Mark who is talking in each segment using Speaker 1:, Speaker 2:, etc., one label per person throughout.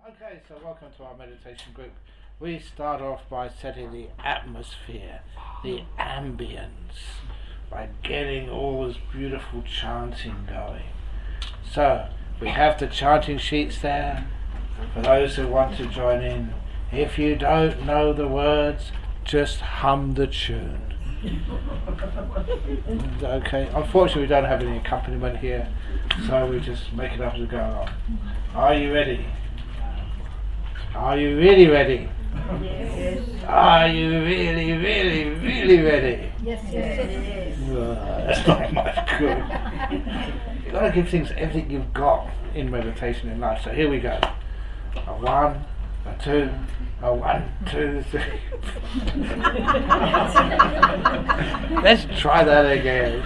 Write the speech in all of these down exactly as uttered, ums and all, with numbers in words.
Speaker 1: Okay, so welcome to our meditation group. We start off by setting the atmosphere, the ambience, by getting all this beautiful chanting going. So, we have the chanting sheets there for those who want to join in. If you don't know the words, just hum the tune. Okay, unfortunately we don't have any accompaniment here, so we just make it up as we go along. Are you ready? Are you really ready?
Speaker 2: Yes.
Speaker 1: Are you really, really, really ready?
Speaker 2: Yes, yes, yes.
Speaker 1: Uh, that's not much good. You've got to give things everything you've got in meditation in life. So here we go. A one, a two, a one, two, three. Let's try that again.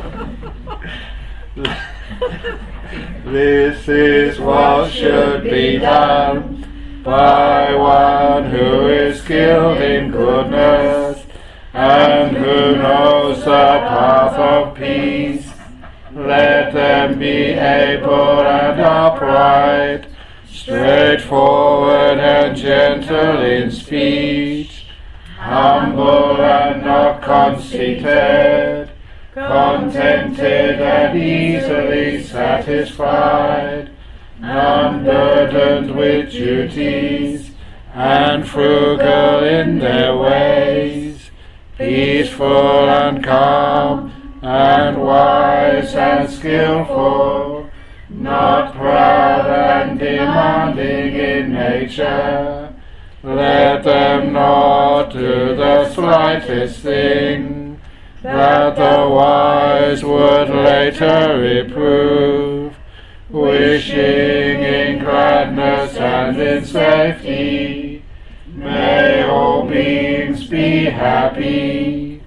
Speaker 1: This is what should be done by one who is skilled in goodness and who knows the path of peace. Let them be able and upright, straightforward and gentle in speech, humble and not conceited, contented and easily satisfied, unburdened with duties, and frugal in their ways, peaceful and calm, and wise and skillful, not proud and demanding in nature. Let them not do the slightest thing that the wise would later reprove, wishing in gladness and in safety. May all beings be happy,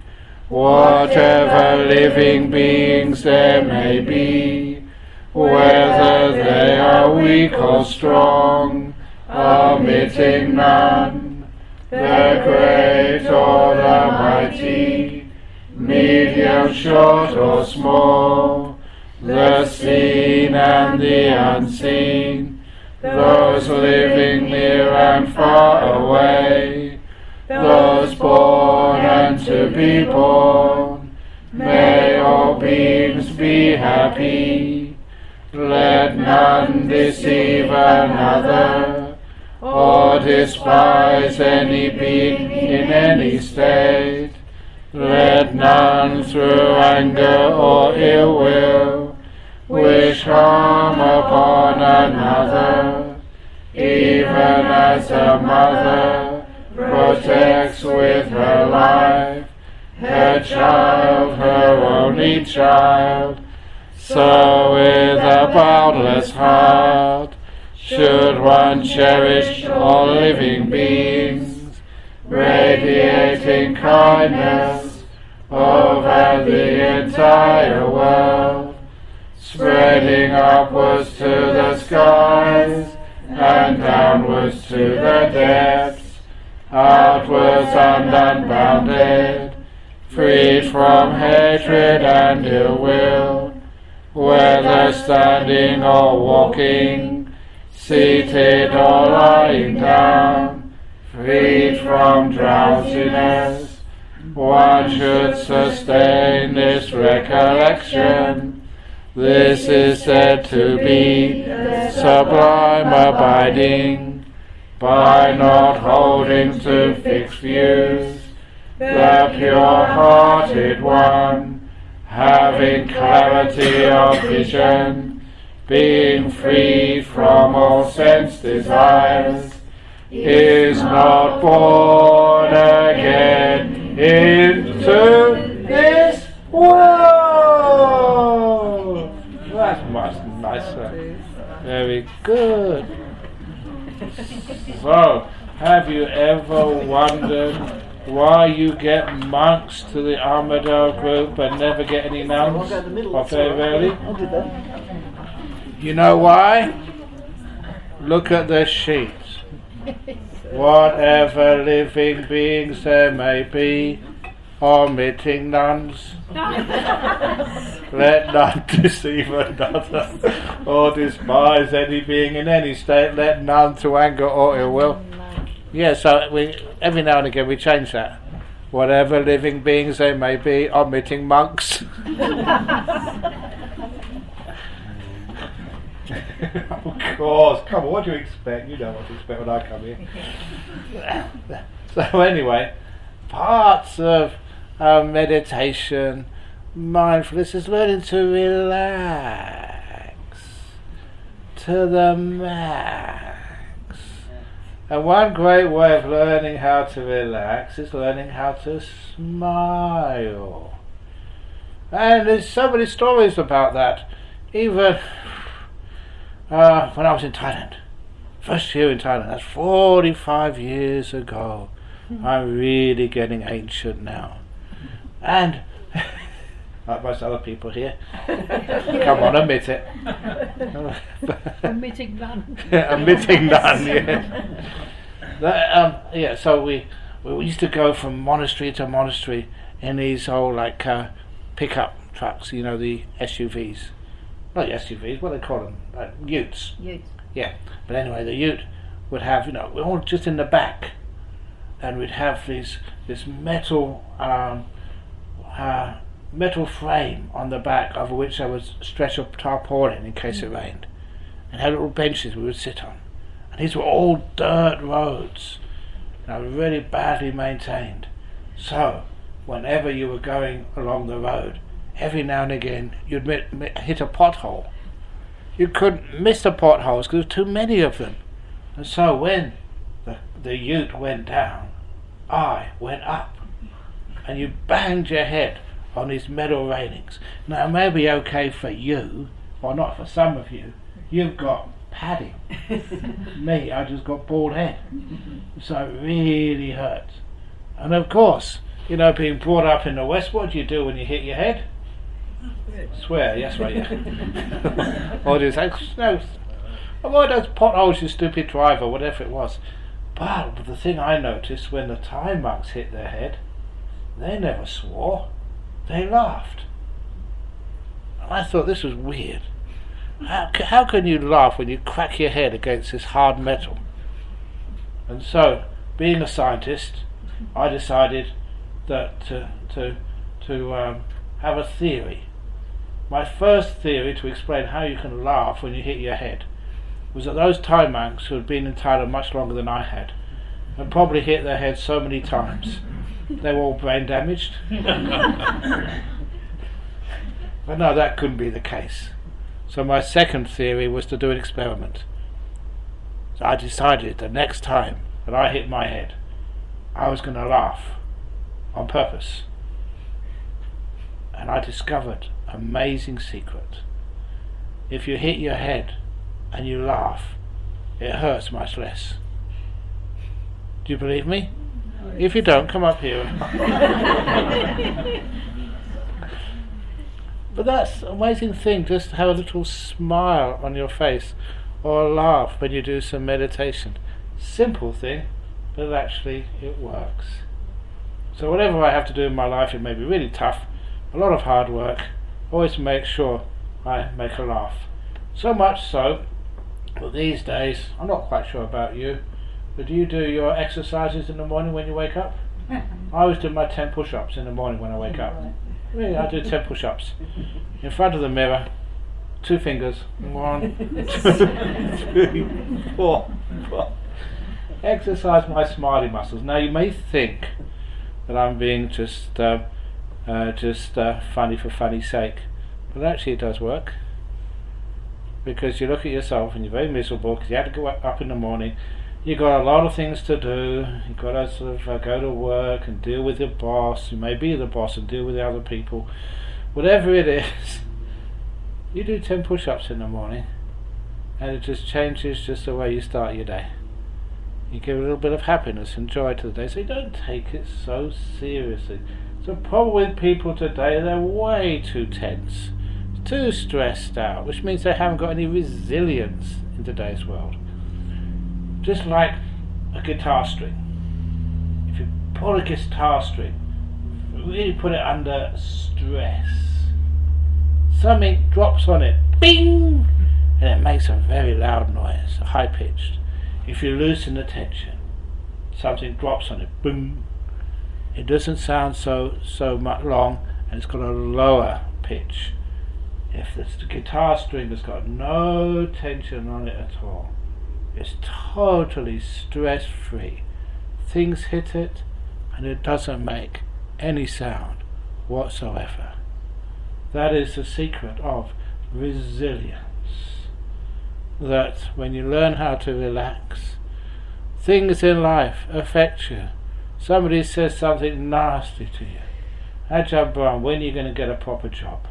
Speaker 1: whatever living beings there may be, whether they are weak or strong, omitting none, the great or the mighty, medium, short or small, the seen and the unseen, those living near and far away, those born and to be born. May all beings be happy. Let none deceive another, or despise any being in any state. Let none through anger or ill will wish harm upon another, even as a mother protects with her life her child, her only child. So with a boundless heart should one cherish all living beings, radiating kindness over the entire world, spreading upwards to the skies and downwards to the depths, outwards and unbounded, freed from hatred and ill will, whether standing or walking, seated or lying down, freed from drowsiness. One should sustain this recollection. This is said to be sublime abiding, by not holding to fixed views, the pure-hearted one, having clarity of vision, being free from all sense desires, is not born again into this world. That's much nicer. Very good. So, have you ever wondered why you get monks to the Armadale group but never get any nuns? Or very rarely? You know why? Look at the sheets. Whatever living beings there may be, omitting nuns. Let none deceive another, or despise any being in any state. Let none to anger or ill will. Yeah, so we every now and again we change that. Whatever living beings they may be, omitting monks. Of course, come on, what do you expect? You know what to expect when I come here. So anyway, parts of uh, meditation, mindfulness is learning to relax to the max. And one great way of learning how to relax is learning how to smile. And there's so many stories about that. Even uh, when I was in Thailand, first year in Thailand, that's forty-five years ago. I'm really getting ancient now. And, like most other people here, come on, admit it.
Speaker 3: Admitting none.
Speaker 1: Admitting none, yeah. That, um, yeah, so we, we used to go from monastery to monastery in these old, like, uh, pickup trucks, you know, the S U Vs. Not S U Vs, what do they call them? Like, utes.
Speaker 3: Utes.
Speaker 1: Yeah, but anyway, the ute would have, you know, we're all just in the back, and we'd have these this metal um, uh, metal frame on the back over which there was a stretch of tarpaulin in case mm. it rained, and had little benches we would sit on, and these were all dirt roads, you know, really badly maintained. So whenever you were going along the road, every now and again you'd mi- mi- hit a pothole. You couldn't miss the potholes because there were too many of them. And so when the, the ute went down, I went up. And you banged your head on these metal railings. Now it may be okay for you, or not for some of you. You've got padding. Me, I just got bald head. So it really hurts. And of course, you know, being brought up in the West, what do you do when you hit your head? Swear, yes, right, yeah. Or do you say, no, avoid those potholes, you stupid driver, whatever it was. But the thing I noticed, when the Thai monks hit their head, they never swore, they laughed. And I thought this was weird. How, how can you laugh when you crack your head against this hard metal? And so, being a scientist, I decided that to, to, to um, have a theory. My first theory to explain how you can laugh when you hit your head was that those Thai monks who had been in Thailand much longer than I had had probably hit their heads so many times they were all brain damaged. But no, that couldn't be the case. So my second theory was to do an experiment. So I decided the next time that I hit my head, I was going to laugh on purpose. And I discovered an amazing secret. If you hit your head and you laugh, it hurts much less. Do you believe me? If you don't, come up here. But that's an amazing thing, just to have a little smile on your face or a laugh when you do some meditation. Simple thing, but actually it works. So whatever I have to do in my life, it may be really tough, a lot of hard work, always make sure I make a laugh. So much so, well, these days, I'm not quite sure about you, but do you do your exercises in the morning when you wake up? I always do my ten push-ups in the morning when I wake up. Really, I do ten push-ups. In front of the mirror, two fingers, one, two, three, four, four. Exercise my smiley muscles. Now you may think that I'm being just uh, uh, just uh, funny for funny's sake, but actually it does work. Because you look at yourself and you're very miserable because you had to go up in the morning. You've got a lot of things to do. You've got to sort of uh, go to work and deal with your boss. You may be the boss and deal with the other people. Whatever it is, you do ten push-ups in the morning and it just changes just the way you start your day. You give a little bit of happiness and joy to the day, so you don't take it so seriously. So the problem with people today, they're way too tense, too stressed out, which means they haven't got any resilience in today's world. Just like a guitar string. If you pull a guitar string really put it under stress. Something drops on it, bing, and it makes a very loud noise, high pitched. If you loosen the tension, something drops on it, boom. It doesn't sound so so much long, and it's got a lower pitch. If the, the guitar string has got no tension on it at all, it's totally stress-free. Things hit it, and it doesn't make any sound whatsoever. That is the secret of resilience. That when you learn how to relax, things in life affect you. Somebody says something nasty to you. Ajahn Brahm, when are you going to get a proper job?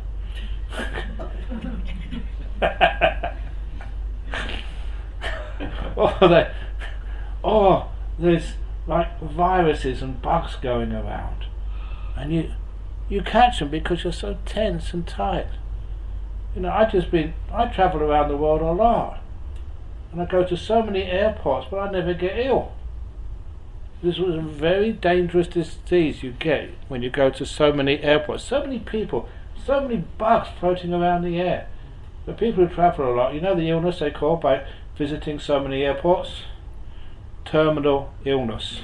Speaker 1: or, they, or there's like viruses and bugs going around, and you you catch them because you're so tense and tight. You know, I just been I travel around the world a lot, and I go to so many airports, but I never get ill. This was a very dangerous disease you get when you go to so many airports. So many people, so many bugs floating around the air. The people who travel a lot, you know the illness they call by visiting so many airports? Terminal illness.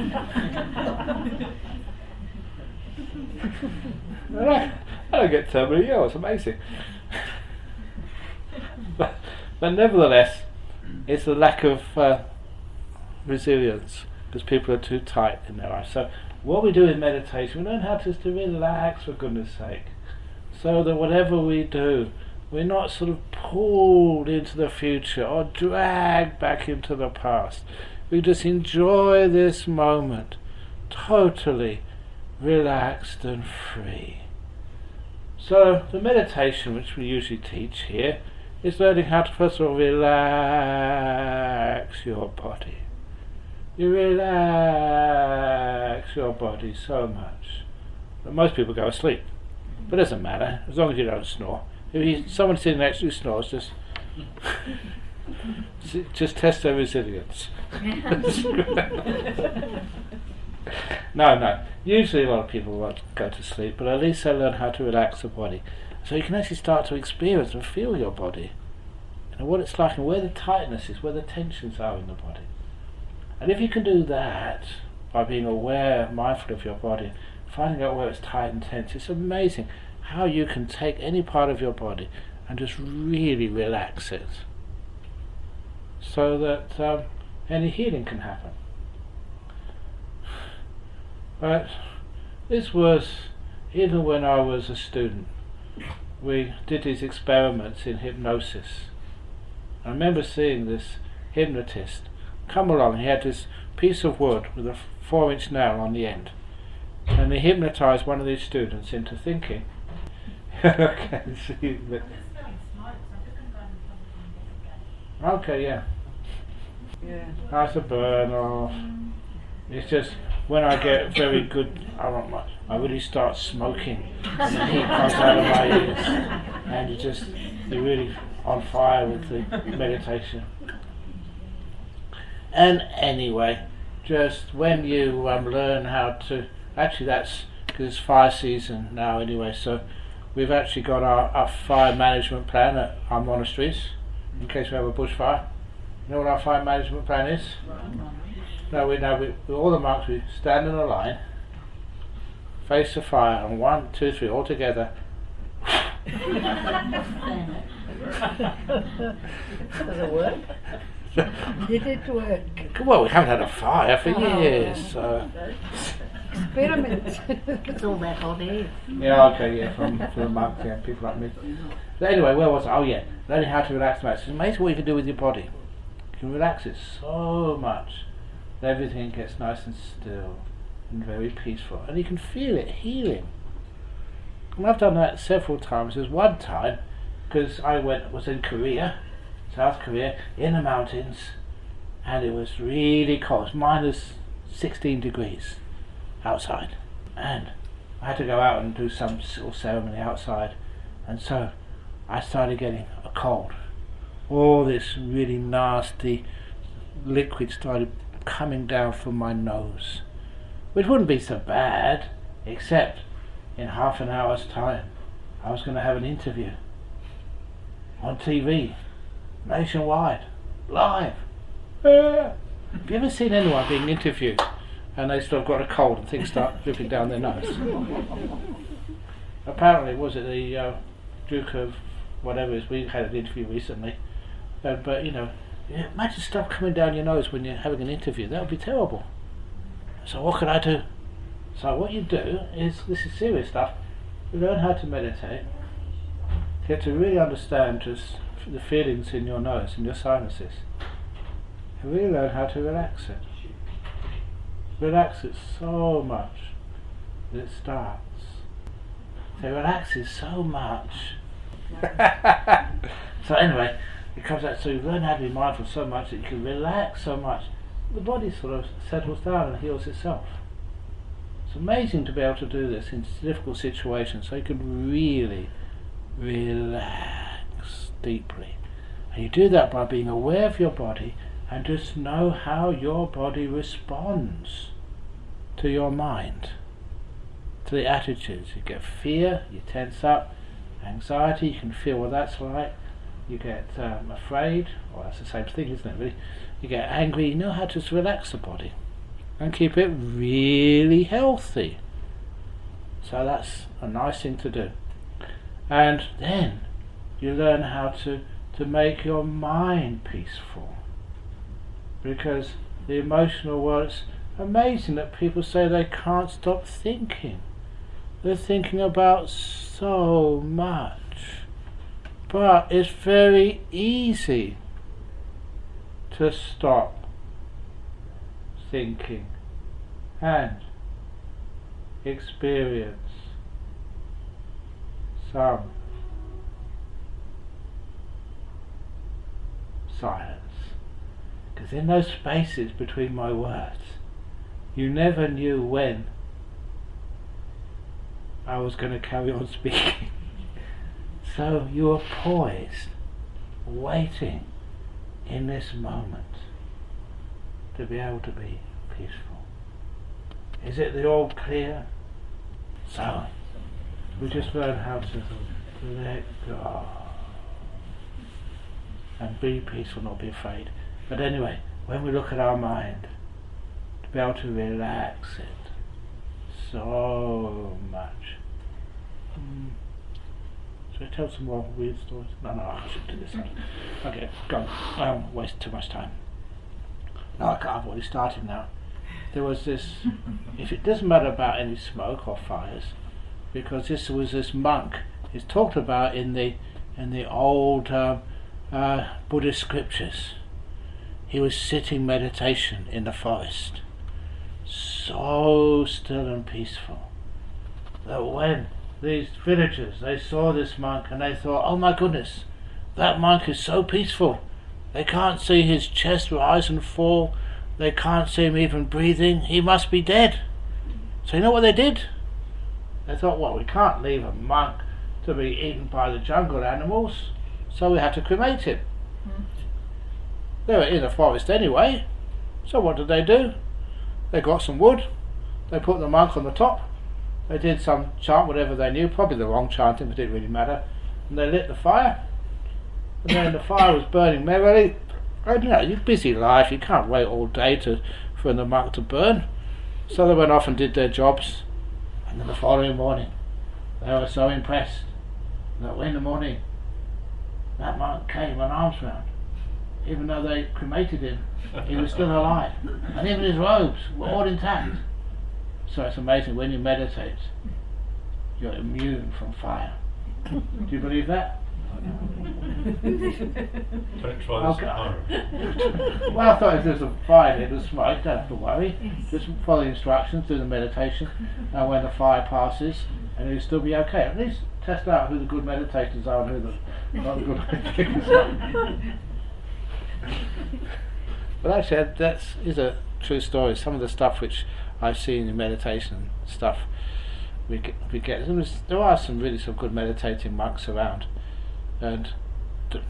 Speaker 1: I don't get terminally ill, it's amazing. but, but nevertheless, it's a lack of uh, resilience, because people are too tight in their life. So what we do in meditation, we learn how to, to relax, for goodness sake, so that whatever we do, we're not sort of pulled into the future or dragged back into the past. We just enjoy this moment, totally relaxed and free. So the meditation which we usually teach here is learning how to first of all relax your body. You relax your body so much that most people go asleep. But it doesn't matter, as long as you don't snore. If you, someone sitting next to you snores, just just test their resilience. no, no. Usually a lot of people won't go to sleep, but at least they learn how to relax the body. So you can actually start to experience and feel your body, and what it's like and where the tightness is, where the tensions are in the body. And if you can do that by being aware, mindful of your body, finding out where it's tight and tense, it's amazing how you can take any part of your body and just really relax it, so that um, any healing can happen. But this was, even when I was a student, we did these experiments in hypnosis. I remember seeing this hypnotist come along. He had this piece of wood with a four inch nail on the end, and he hypnotized one of these students into thinking okay, see, but okay, yeah.
Speaker 2: Yeah.
Speaker 1: That's a burn off. It's just when I get very good, I want my, I really start smoking, and the heat comes out of my ears, and you just you're really on fire with the meditation. And anyway, just when you um, learn how to, actually that's because it's fire season now anyway, so we've actually got our, our fire management plan at our monasteries, in case we have a bushfire. You know what our fire management plan is? No, we know, we, all the monks, we stand in a line, face the fire, and one, two, three, all together.
Speaker 2: Does it work? Did it work?
Speaker 1: Well, we haven't had a fire for years, so...
Speaker 2: Experiment.
Speaker 3: It's all that hot air.
Speaker 1: Yeah, okay, yeah, from, from the monks, yeah, people like me. But anyway, where was I? Oh yeah, learning how to relax the It's amazing what you can do with your body. You can relax it so much. Everything gets nice and still and very peaceful, and you can feel it healing. And I've done that several times. There's one time, because I went was in Korea, South Korea, in the mountains, and it was really cold. It was minus sixteen degrees outside, and I had to go out and do some sort of ceremony outside, and so I started getting a cold. All this really nasty liquid started coming down from my nose, which wouldn't be so bad except in half an hour's time I was going to have an interview on T V, nationwide, live. Ah. Have you ever seen anyone being interviewed and they still got a cold and things start dripping down their nose? Apparently, was it the uh, Duke of whatever it is, we had an interview recently, uh, but you know, imagine stuff coming down your nose when you're having an interview. That would be terrible. So what could I do? So what you do is, this is serious stuff, you learn how to meditate, get to really understand just the feelings in your nose, in your sinuses, and really learn how to relax it. Relax it so much that it starts. So it relaxes so much. So anyway, it comes out, so you learn how to be mindful so much that you can relax so much, the body sort of settles down and heals itself. It's amazing to be able to do this in difficult situations, so you can really relax deeply. And you do that by being aware of your body and just know how your body responds to your mind, to the attitudes. You get fear, you tense up, anxiety, you can feel what that's like. You get um, afraid, well that's the same thing, isn't it really? You get angry, you know how to relax the body and keep it really healthy. So that's a nice thing to do. And then you learn how to, to make your mind peaceful. Because the emotional world, it's amazing that people say they can't stop thinking. They're thinking about so much. But it's very easy to stop thinking and experience some silence. Because in those spaces between my words, you never knew when I was going to carry on speaking. So you are poised, waiting in this moment to be able to be peaceful. Is it the all clear? So we just learn how to let go and be peaceful, not be afraid. But anyway, when we look at our mind, to be able to relax it so much. Mm. Should I tell some more weird stories? No, no, I shouldn't do this. Okay, go on. I won't waste too much time. No, I can't, I've already started now. There was this, if it doesn't matter about any smoke or fires, because this was this monk, it's talked about in the in the old uh, uh, Buddhist scriptures. He was sitting meditation in the forest, so still and peaceful, that when these villagers, they saw this monk and they thought, oh my goodness, that monk is so peaceful. They can't see his chest rise and fall. They can't see him even breathing. He must be dead. So you know what they did? They thought, well, we can't leave a monk to be eaten by the jungle animals, so we have to cremate him. Mm. They were in the forest anyway, so what did they do? They got some wood, they put the monk on the top, they did some chant, whatever they knew, probably the wrong chanting, but it didn't really matter, and they lit the fire, and then the fire was burning merrily. And you know, you're busy life, you can't wait all day to for the monk to burn. So they went off and did their jobs, and then the following morning they were so impressed that in the morning that monk came on arms round. Even though they cremated him, he was still alive, and even his robes were all intact. So it's amazing, when you meditate, you're immune from fire. Do you believe that?
Speaker 4: Don't try this at home.
Speaker 1: Well, I thought if there's a fire there, there's smoke, don't have to worry. Just follow the instructions, do the meditation, and when the fire passes, and you'll still be okay. At least test out who the good meditators are and who the not the good meditators are. But actually, that is a true story. Some of the stuff which I've seen in meditation stuff, we get, we get there, was, there are some really some good meditating monks around, and d-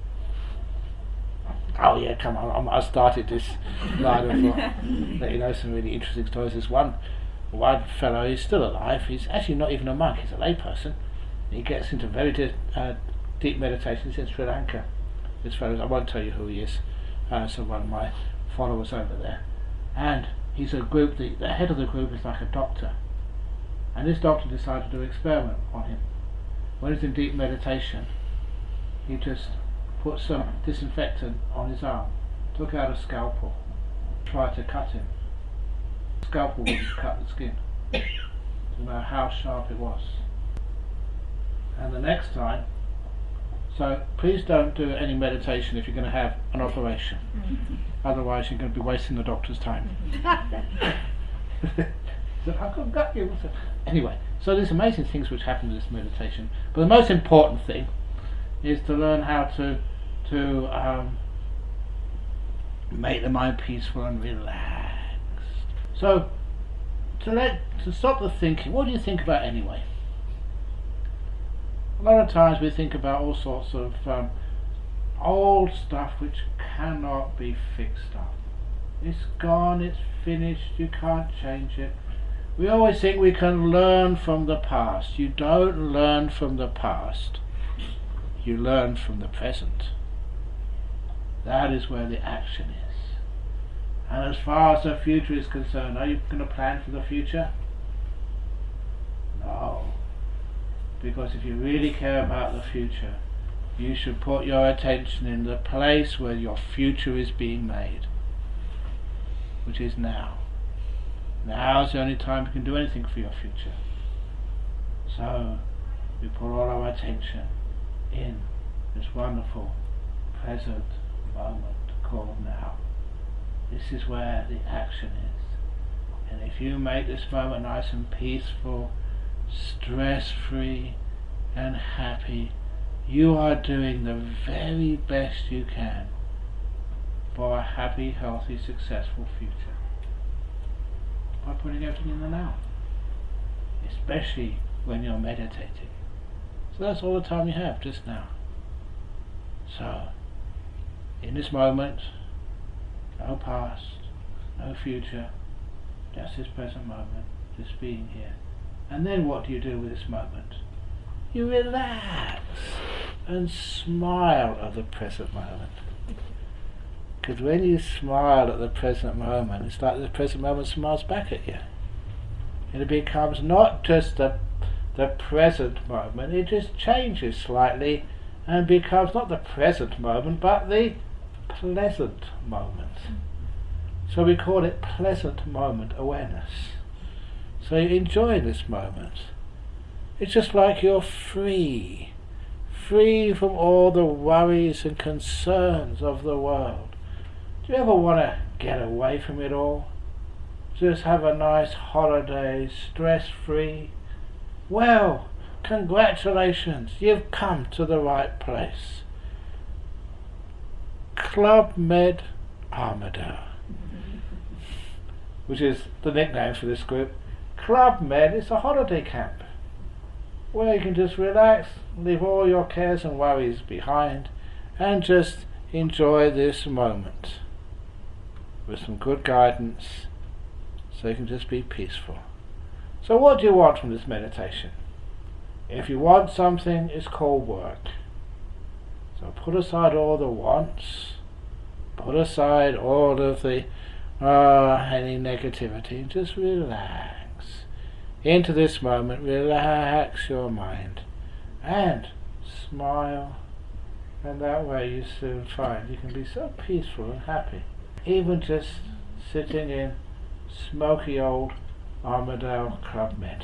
Speaker 1: oh yeah, come on, I'm, I started this line of let you know some really interesting stories. There's one one fellow is still alive. He's actually not even a monk, he's a layperson. He gets into very di- uh, deep meditations in Sri Lanka. This fellow, I won't tell you who he is, uh, so one of my followers over there. And he's a group, the, the head of the group is like a doctor. And this doctor decided to do an experiment on him. When he's in deep meditation, he just put some disinfectant on his arm, took out a scalpel, tried to cut him. The scalpel wouldn't cut the skin, no matter how sharp it was. And the next time, so please don't do any meditation if you're going to have an operation. Mm-hmm. Otherwise you're going to be wasting the doctor's time. So I could gut you. Anyway, so there's amazing things which happen to this meditation. But the most important thing is to learn how to to um, make the mind peaceful and relaxed. So to let to stop the thinking, what do you think about anyway? A lot of times we think about all sorts of um, old stuff which cannot be fixed up. It's gone, it's finished, you can't change it. We always think we can learn from the past. You don't learn from the past. You learn from the present. That is where the action is. And as far as the future is concerned, are you going to plan for the future? No. Because if you really care about the future, you should put your attention in the place where your future is being made, which is now. Now is the only time you can do anything for your future. So we put all our attention in this wonderful present moment called now. This is where the action is. And if you make this moment nice and peaceful, stress-free and happy, you are doing the very best you can for a happy, healthy, successful future. By putting everything in the now, especially when you're meditating. So that's all the time you have, just now. So, in this moment, no past, no future, just this present moment, just being here. And then what do you do with this moment? You relax and smile at the present moment. Because when you smile at the present moment, it's like the present moment smiles back at you. And it becomes not just the, the present moment, it just changes slightly and becomes not the present moment, but the pleasant moment. So we call it pleasant moment awareness. So you enjoy this moment. It's just like you're free, free from all the worries and concerns of the world. Do you ever want to get away from it all? Just have a nice holiday, stress-free? Well, congratulations, you've come to the right place. Club Med Armidale, which is the nickname for this group. Club Med is a holiday camp where you can just relax, leave all your cares and worries behind, and just enjoy this moment with some good guidance, so you can just be peaceful. So what do you want from this meditation? If you want something, it's called work. So put aside all the wants, put aside all of the uh, any negativity, and just relax into this moment. Relax your mind and smile, and that way you soon find you can be so peaceful and happy, even just sitting in smoky old Armidale Club Med.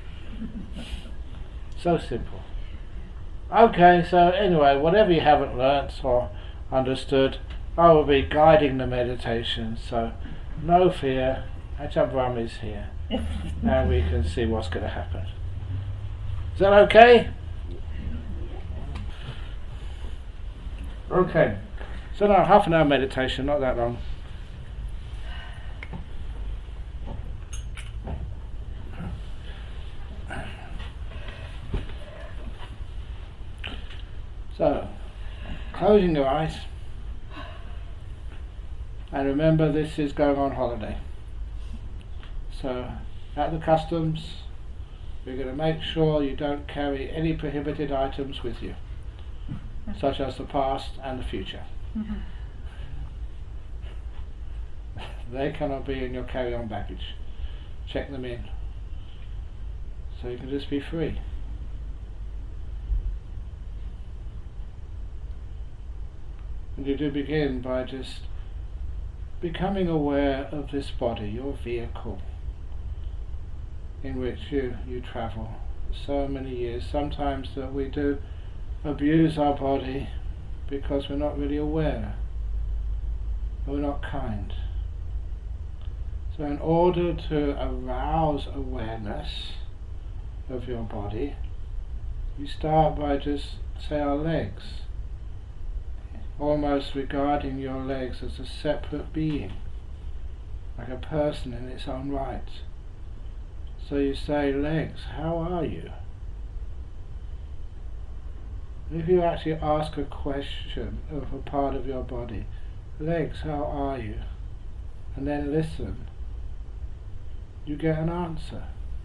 Speaker 1: So simple. Okay, so anyway, whatever you haven't learnt or understood, I will be guiding the meditation, so no fear. Ajahn Brahm is here and we can see what's going to happen. Is that okay? Okay, so now half an hour meditation, not that long. So, closing your eyes, and remember this is going on holiday. So, At the customs, we're going to make sure you don't carry any prohibited items with you, such as the past and the future. They cannot be in your carry-on baggage. Check them in, so you can just be free. And you do begin by just becoming aware of this body, your vehicle, in which you, you travel for so many years. Sometimes that we do abuse our body because we're not really aware, we're not kind. So in order to arouse awareness of your body, you start by just, say, our legs, almost regarding your legs as a separate being, like a person in its own right. So you say, legs, how are you? If you actually ask a question of a part of your body, legs, how are you? And then listen, you get an answer.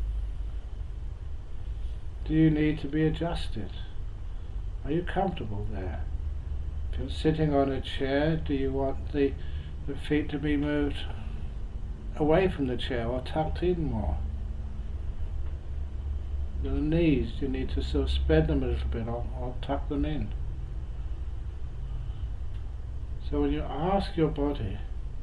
Speaker 1: Do you need to be adjusted? Are you comfortable there? If you're sitting on a chair, do you want the, the feet to be moved away from the chair or tucked in more? The knees, you need to sort of spread them a little bit or, or tuck them in. So when you ask your body,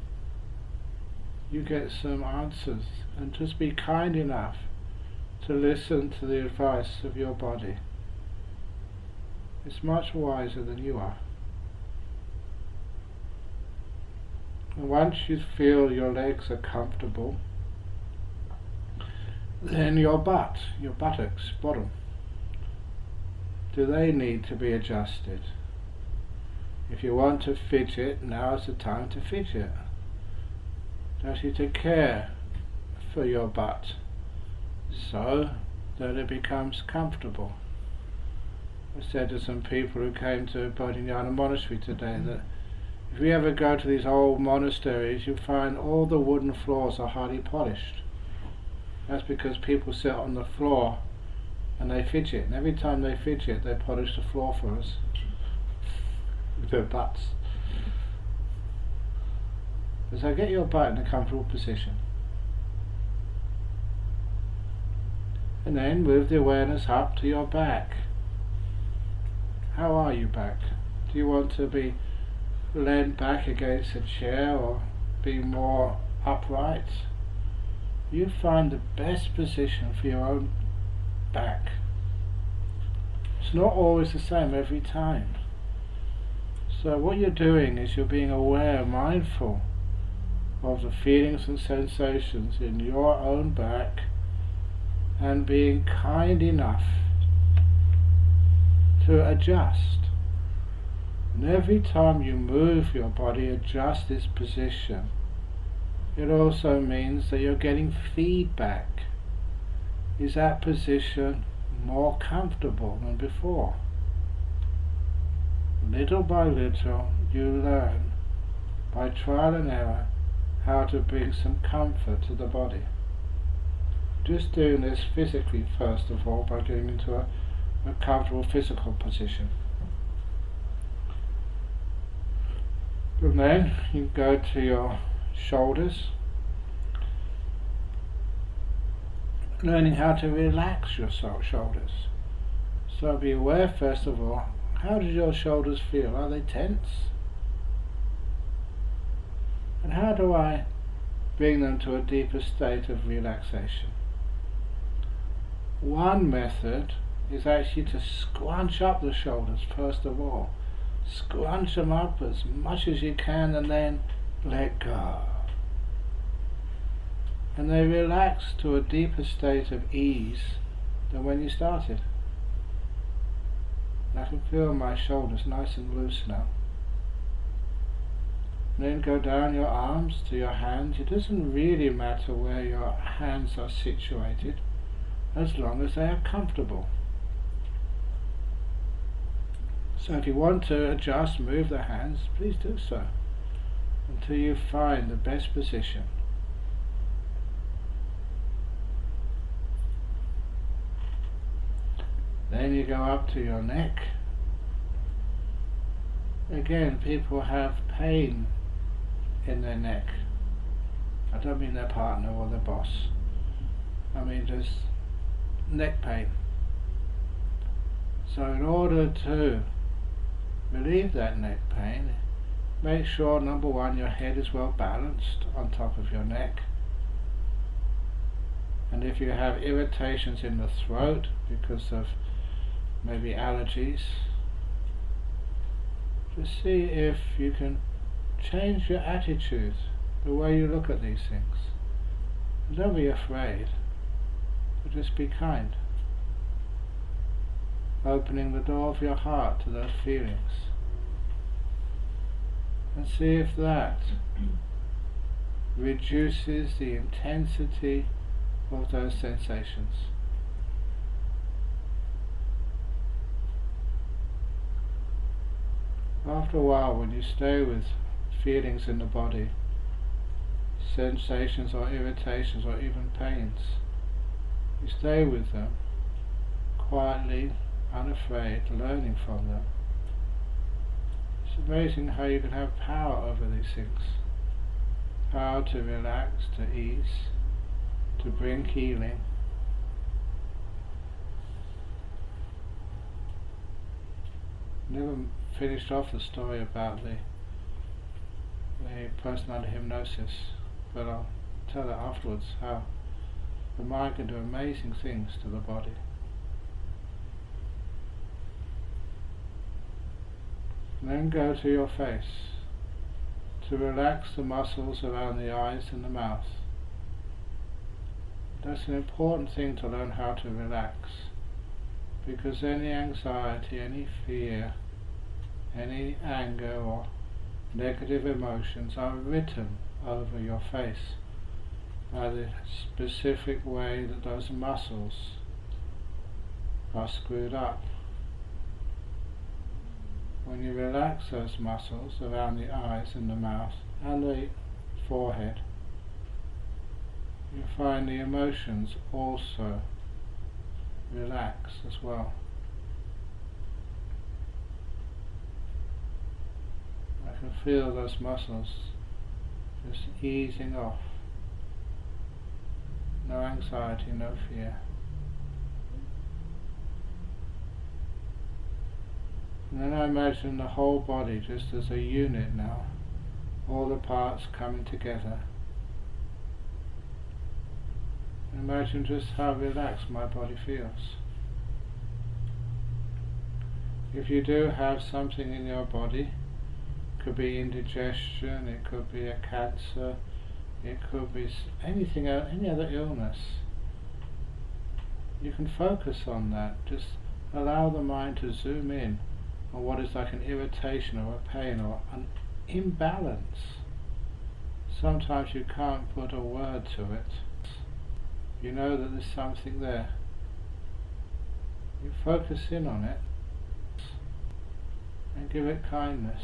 Speaker 1: you get some answers, and just be kind enough to listen to the advice of your body. It's much wiser than you are. And once you feel your legs are comfortable, then your butt, your buttocks, bottom, do they need to be adjusted? If you want to fidget, now is the time to fidget. Actually to care for your butt so that it becomes comfortable. I said to some people who came to Bodhinyana Monastery today that if you ever go to these old monasteries, you find all the wooden floors are highly polished. That's because people sit on the floor and they fidget, and every time they fidget they polish the floor for us with their butts. So get your butt in a comfortable position, and then move the awareness up to your back. How are you back? Do you want to be leaned back against a chair or be more upright? You find the best position for your own back. It's not always the same every time. So what you're doing is you're being aware, mindful of the feelings and sensations in your own back, and being kind enough to adjust. And every time you move your body, adjust its position, it also means that you're getting feedback. Is that position more comfortable than before? Little by little you learn, by trial and error, how to bring some comfort to the body. Just doing this physically first of all, by getting into a, a comfortable physical position. From then you go to your shoulders, learning how to relax your shoulders. So be aware first of all, how do your shoulders feel? Are they tense? And how do I bring them to a deeper state of relaxation? One method is actually to scrunch up the shoulders first of all. Scrunch them up as much as you can and then let go. And they relax to a deeper state of ease than when you started. And I can feel my shoulders nice and loose now. And then go down your arms to your hands. It doesn't really matter where your hands are situated, as long as they are comfortable. So if you want to adjust, move the hands, please do so, until you find the best position. Then you go up to your neck. Again, people have pain in their neck. I don't mean their partner or their boss. I mean just neck pain. So in order to relieve that neck pain, make sure, number one, your head is well balanced on top of your neck. And if you have irritations in the throat because of maybe allergies, just see if you can change your attitude, the way you look at these things. And don't be afraid, but just be kind. Opening the door of your heart to those feelings. And see if that reduces the intensity of those sensations. After a while, when you stay with feelings in the body, sensations or irritations or even pains, you stay with them quietly, unafraid, learning from them. It's amazing how you can have power over these things. Power to relax, to ease, to bring healing. Never finished off the story about the the person under hypnosis, but I'll tell it afterwards, how the mind can do amazing things to the body. And then go to your face, to relax the muscles around the eyes and the mouth. That's an important thing to learn how to relax, because any anxiety, any fear, any anger or negative emotions are written over your face by the specific way that those muscles are screwed up. When you relax those muscles around the eyes and the mouth and the forehead, you find the emotions also relax as well. I can feel those muscles just easing off. No anxiety, no fear. And then I imagine the whole body just as a unit now, all the parts coming together. And imagine just how relaxed my body feels. If you do have something in your body, it could be indigestion, it could be a cancer, it could be anything, any other illness, you can focus on that. Just allow the mind to zoom in on what is like an irritation or a pain or an imbalance. Sometimes you can't put a word to it. You know that there's something there. You focus in on it and give it kindness.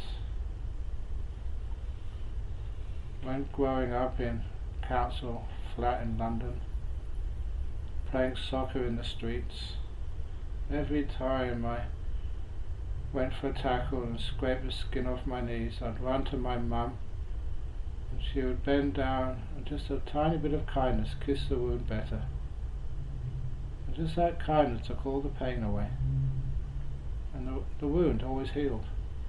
Speaker 1: When growing up in council flat in London, playing soccer in the streets, every time I went for a tackle and scraped the skin off my knees, I'd run to my mum and she would bend down and just a tiny bit of kindness kiss the wound better. And just that kindness took all the pain away, and the, the wound always healed.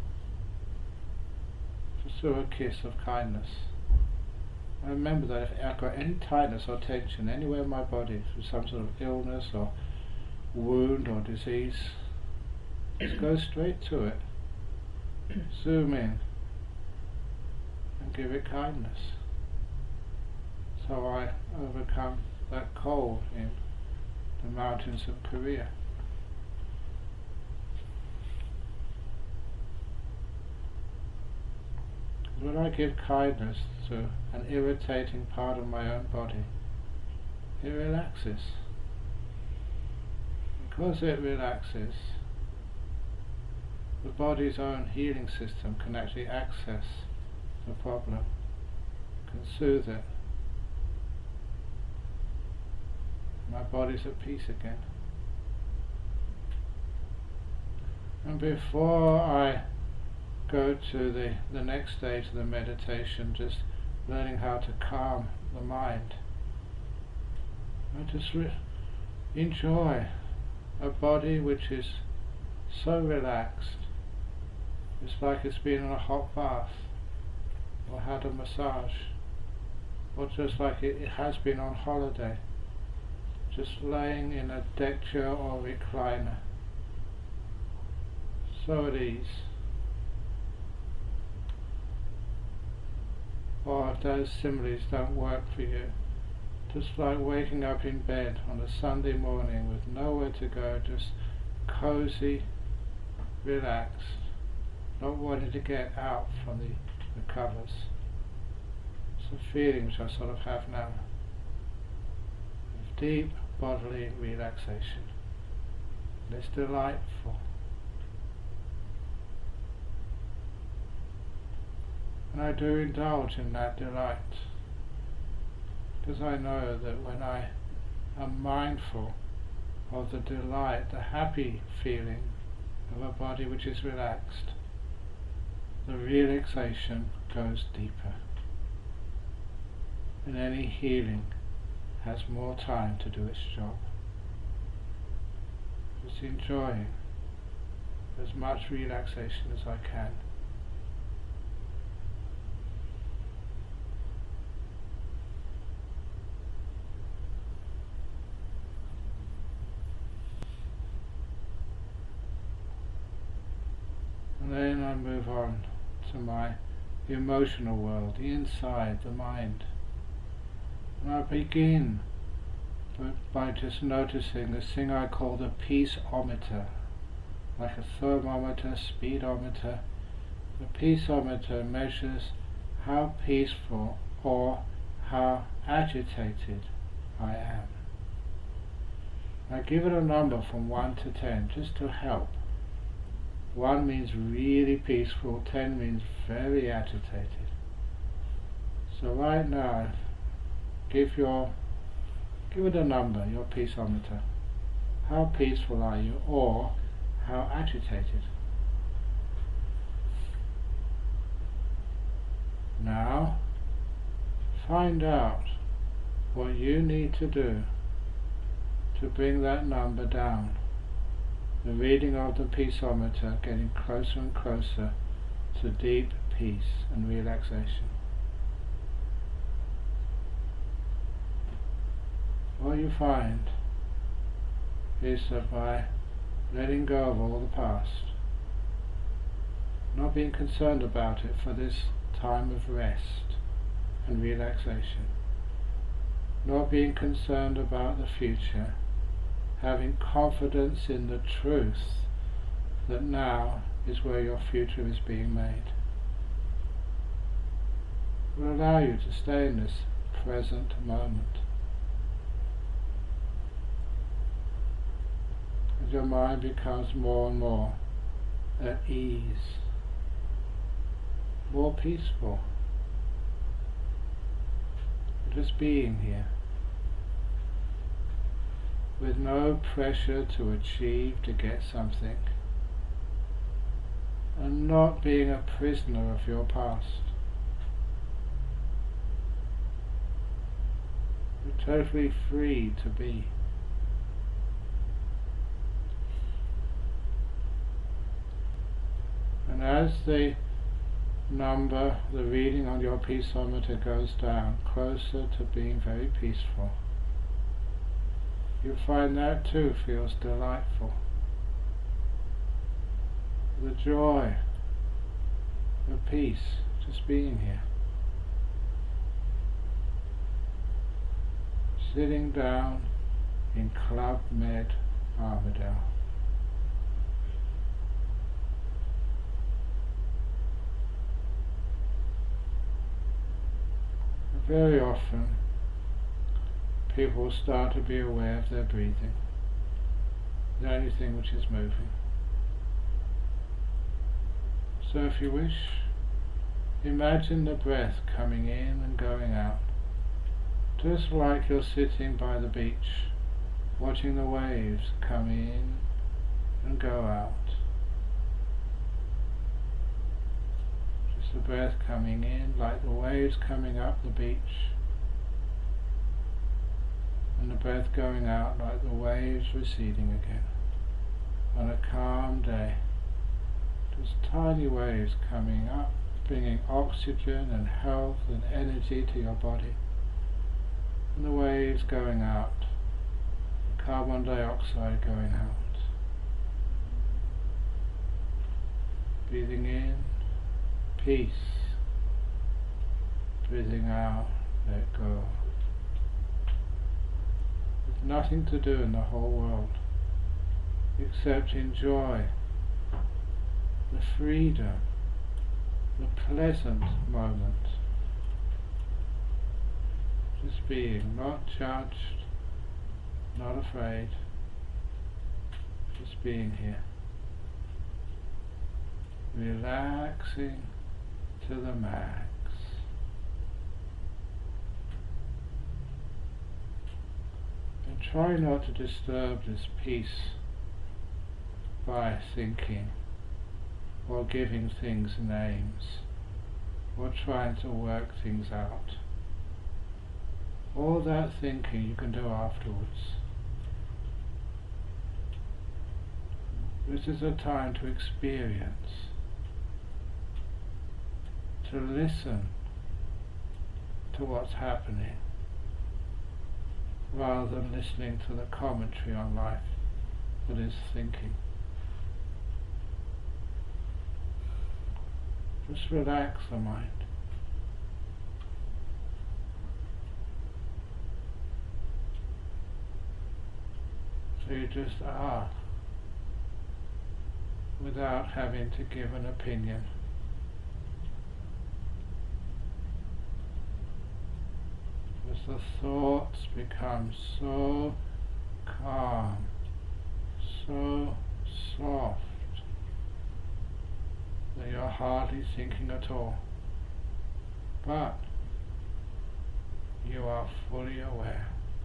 Speaker 1: Just through a kiss of kindness. I remember that if I've got any tightness or tension anywhere in my body through some sort of illness or wound or disease, just go straight to it, zoom in and give it kindness. So I overcome that cold in the mountains of Korea. When I give kindness to an irritating part of my own body, it relaxes. Because it relaxes, the body's own healing system can actually access the problem, can soothe it. My body's at peace again. And before I go to the, the next stage of the meditation, just learning how to calm the mind, I just re- enjoy a body which is so relaxed. It's like it's been in a hot bath or had a massage, or just like it, it has been on holiday, just laying in a deck chair or recliner, so at ease. Or if those similes don't work for you, just like waking up in bed on a Sunday morning with nowhere to go, just cozy, relaxed, not wanting to get out from the, the covers. It's a feeling which I sort of have now of deep bodily relaxation. And it's delightful. And I do indulge in that delight, because I know that when I am mindful of the delight, the happy feeling of a body which is relaxed, the relaxation goes deeper, and any healing has more time to do its job. Just enjoying as much relaxation as I can. And then I move on to my emotional world, the inside, the mind. And I begin by just noticing this thing I call the peaceometer, like a thermometer, speedometer. The peaceometer measures how peaceful or how agitated I am. I give it a number from one to ten, just to help. One means really peaceful, ten means very agitated. So right now, give your, give it a number, your peaceometer. How peaceful are you, or how agitated? Now, find out what you need to do to bring that number down. The reading of the peaceometer getting closer and closer to deep peace and relaxation. What you find is that by letting go of all the past, not being concerned about it for this time of rest and relaxation, not being concerned about the future, having confidence in the truth that now is where your future is being made, will allow you to stay in this present moment. As your mind becomes more and more at ease, more peaceful, just being here, with no pressure to achieve, to get something, and not being a prisoner of your past. You're totally free to be. And as the number, the reading on your peaceometer goes down, closer to being very peaceful, you find that too feels delightful. The joy, the peace, just being here. Sitting down in Club Med Armadale. Very often people start to be aware of their breathing, the only thing which is moving. So if you wish, imagine the breath coming in and going out, just like you're sitting by the beach, watching the waves come in and go out, the breath coming in like the waves coming up the beach, and the breath going out like the waves receding again. On a calm day, just tiny waves coming up, bringing oxygen and health and energy to your body, and the waves going out, carbon dioxide going out. Breathing in, peace. Breathing out, let go. There's nothing to do in the whole world except enjoy the freedom, the pleasant moment. Just being, not judged, not afraid, just being here. Relaxing to the max. And try not to disturb this peace by thinking or giving things names or trying to work things out. All that thinking you can do afterwards. This is a time to experience, to listen to what's happening, rather than listening to the commentary on life that is thinking. Just relax the mind. So you just are, without having to give an opinion. As the thoughts become so calm, so soft, that you're hardly thinking at all, but you are fully aware,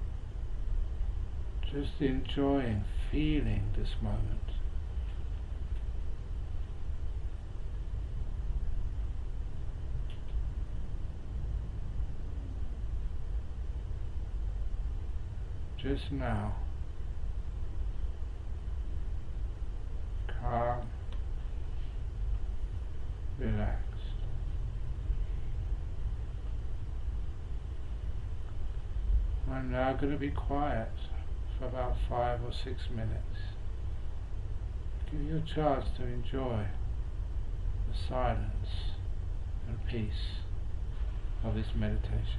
Speaker 1: just enjoying, feeling this moment. Just now, calm, relaxed. I'm now going to be quiet for about five or six minutes. Give you a chance to enjoy the silence and peace of this meditation.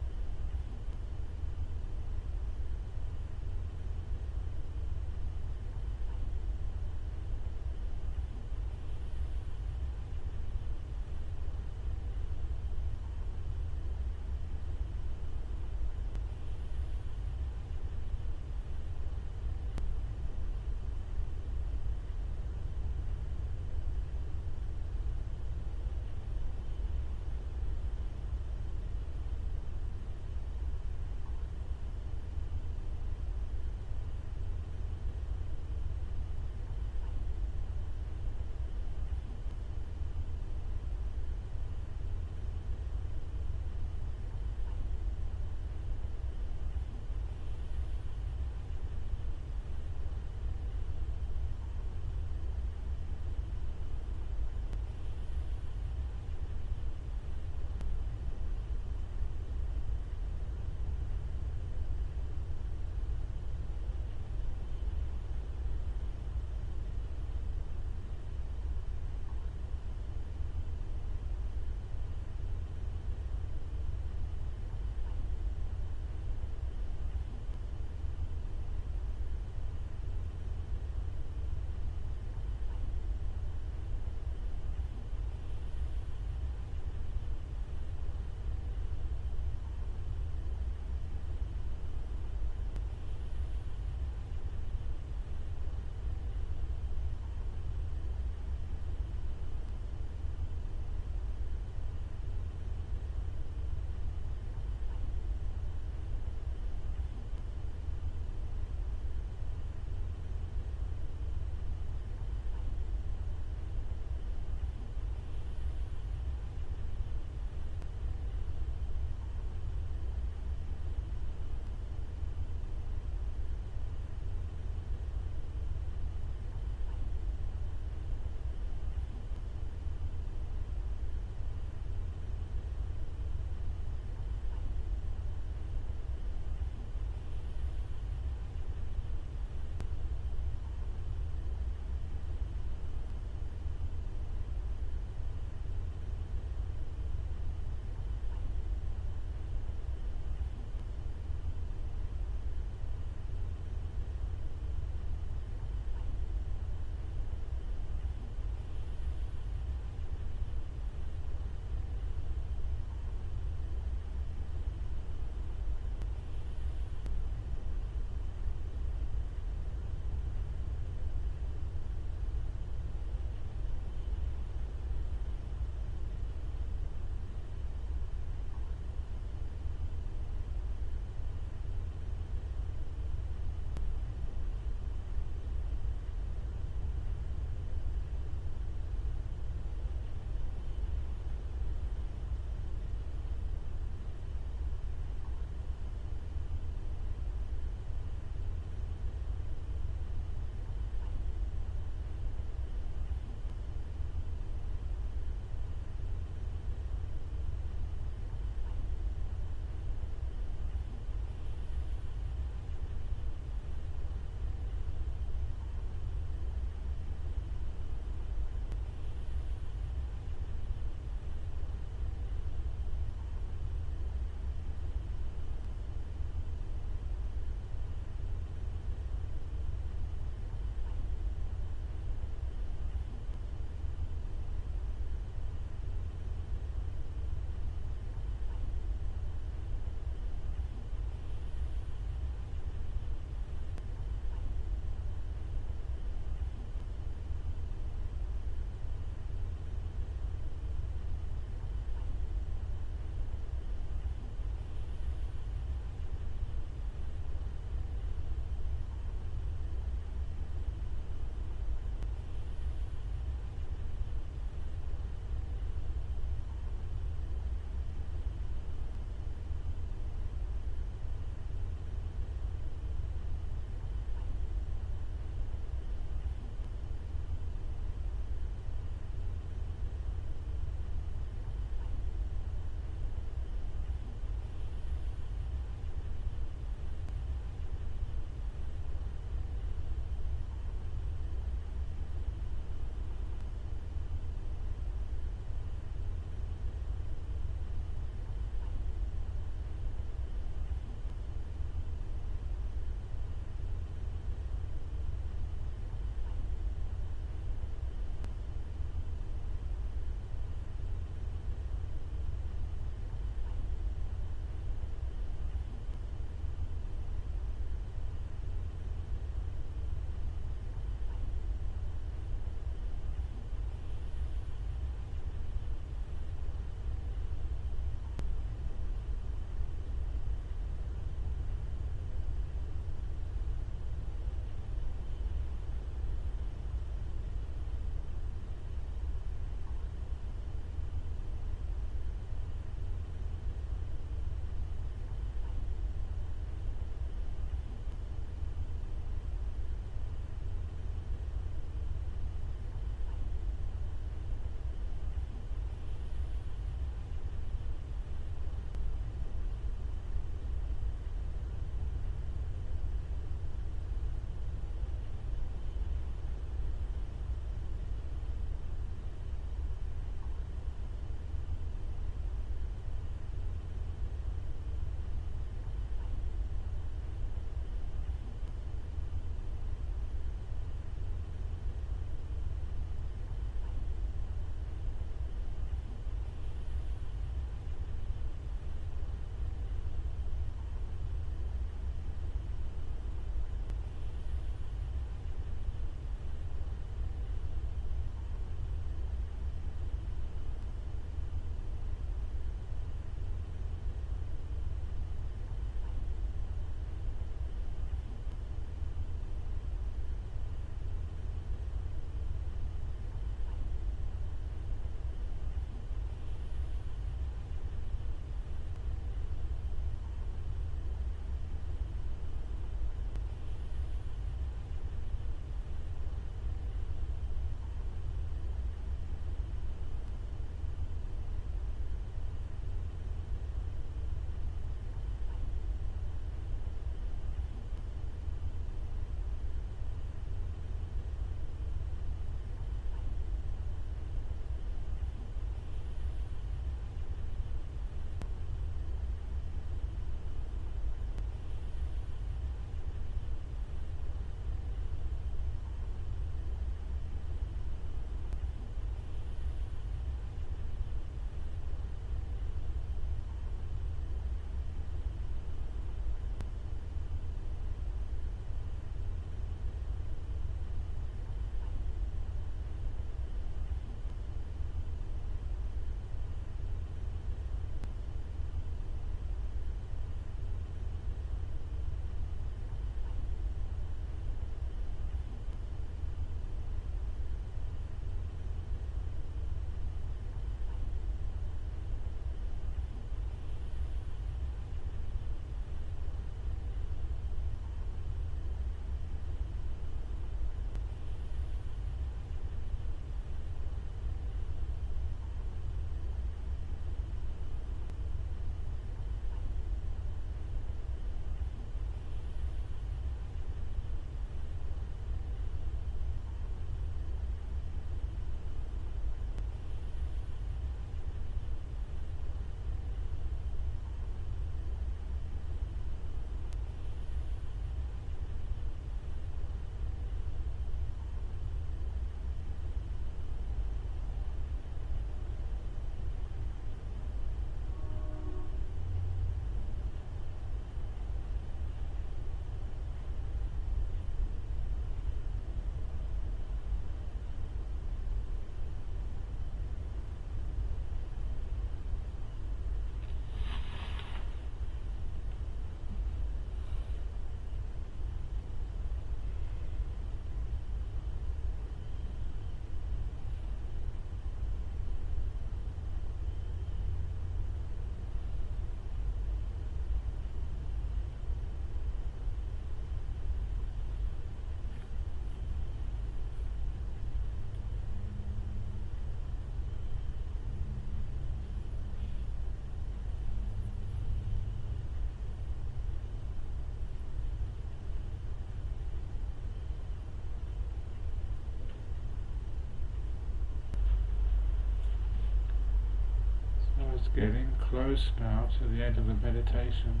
Speaker 1: It's getting close now to the end of the meditation.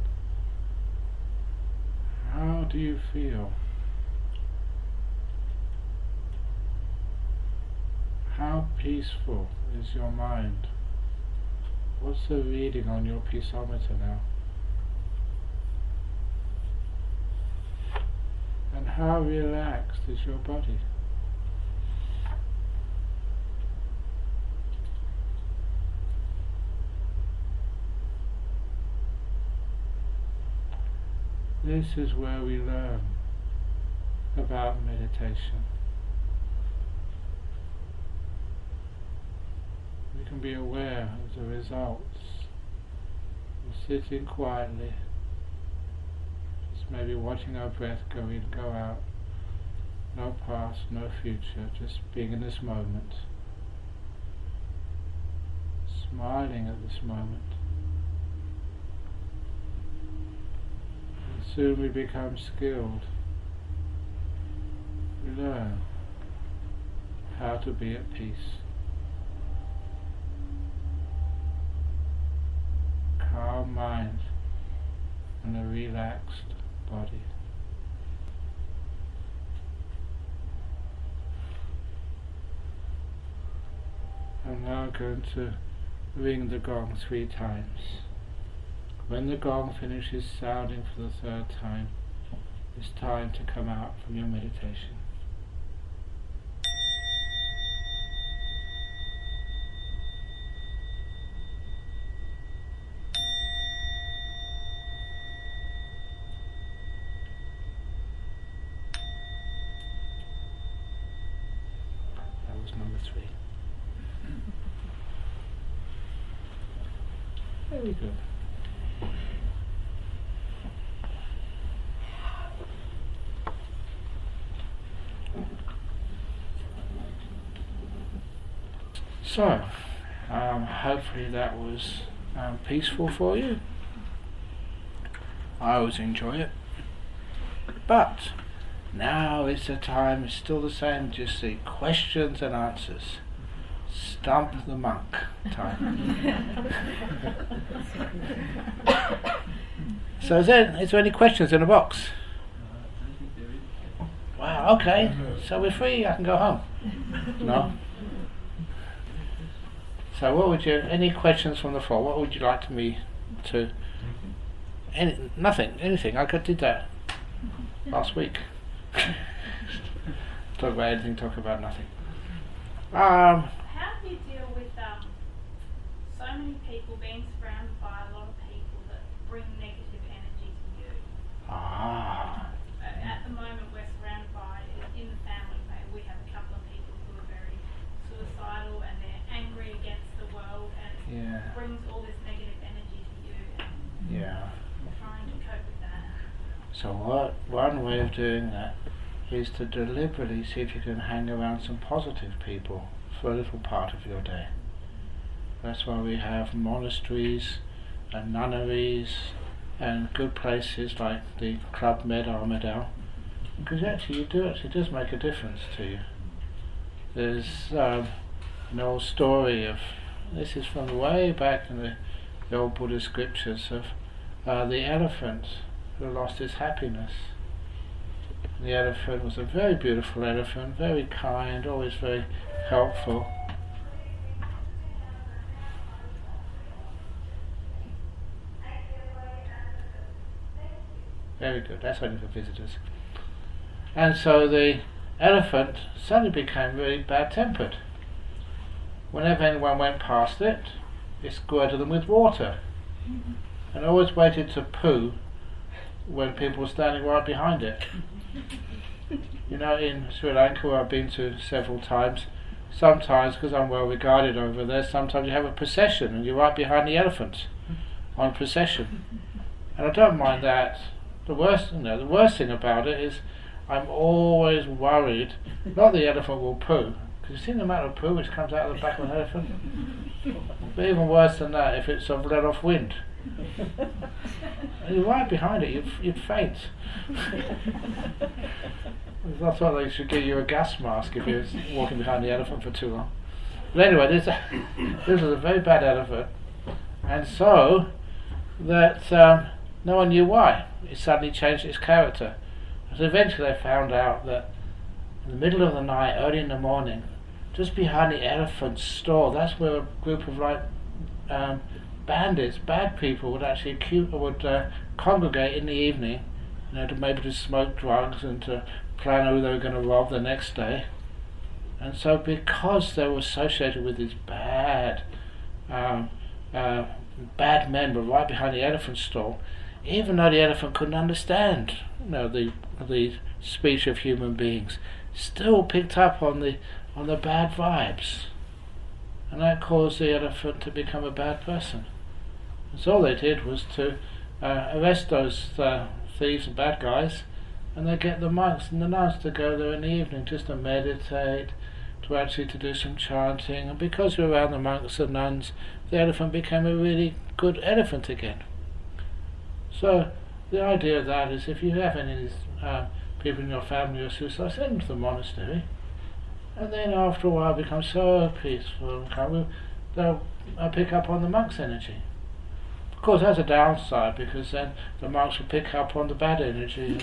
Speaker 1: How do you feel? How peaceful is your mind? What's the reading on your peaceometer now? And how relaxed is your body? This is where we learn about meditation. We can be aware of the results of sitting quietly, just maybe watching our breath go in, go out, no past, no future, just being in this moment, smiling at this moment. And soon we become skilled. We learn how to be at peace. Calm mind and a relaxed body. I'm now going to ring the gong three times. When the gong finishes sounding for the third time, it's time to come out from your meditation. Number three. Very good. So, um, hopefully that was um, peaceful for you. I always enjoy it. But now is the time, it's still the same, just the questions and answers. Stump the monk time. So is there, is there any questions in the box? Wow, okay, so we're free, I can go home. No? So what would you, any questions from the floor, what would you like me to, any, nothing, anything, I could did that last week. Talk about anything, talk about nothing. Um,
Speaker 5: How do you deal with um, so many people being surrounded by a lot of people that bring negative energy to you?
Speaker 1: ah,
Speaker 5: Uh, at the moment we're surrounded by, in the family, we have a couple of people who are very suicidal and they're angry against the world and
Speaker 1: yeah,
Speaker 5: it brings all this negative energy to you and
Speaker 1: yeah.
Speaker 5: trying to cope with that.
Speaker 1: So what, one way of doing that is to deliberately see if you can hang around some positive people for a little part of your day. That's why we have monasteries and nunneries and good places like the Club Med Armidale, because actually you do actually does make a difference to you. There's um, an old story of, this is from way back in the, the old Buddhist scriptures, of uh, the elephant who lost his happiness. The elephant was a very beautiful elephant, very kind, always very helpful. Very good, that's only for visitors. And so the elephant suddenly became really bad-tempered. Whenever anyone went past it, it squirted them with water. And always waited to poo when people were standing right behind it. You know, in Sri Lanka, where I've been to several times, sometimes, because I'm well regarded over there, sometimes you have a procession and you're right behind the elephant on procession. And I don't mind that. The worst, you know, the worst thing about it is I'm always worried, not the elephant will poo, because you've seen the amount of poo which comes out of the back of an elephant? But even worse than that, if it's of let off wind. You're right behind it, you'd, you'd faint. I thought they should give you a gas mask if you're walking behind the elephant for too long. But anyway, this, this was a very bad elephant, And so that um, no one knew why. It suddenly changed its character. So eventually they found out that in the middle of the night, early in the morning, just behind the elephant's stall, that's where a group of like um, bandits, bad people would actually acu- would uh, congregate in the evening, you know, to maybe to smoke drugs and to plan who they were going to rob the next day. And so because they were associated with these bad um, uh, bad men were right behind the elephant stall, even though the elephant couldn't understand, you know, the the speech of human beings, still picked up on the on the bad vibes, and that caused the elephant to become a bad person. And so all they did was to uh, arrest those uh, thieves and bad guys, and they get the monks and the nuns to go there in the evening just to meditate, to actually to do some chanting, and because you're around the monks and nuns, the elephant became a really good elephant again. So the idea of that is, if you have any of these uh, people in your family who are suicidal, send them to the monastery, and then after a while become so peaceful and calm, they'll uh, pick up on the monk's energy. Of course, that's a downside, because then the monks will pick up on the bad energy.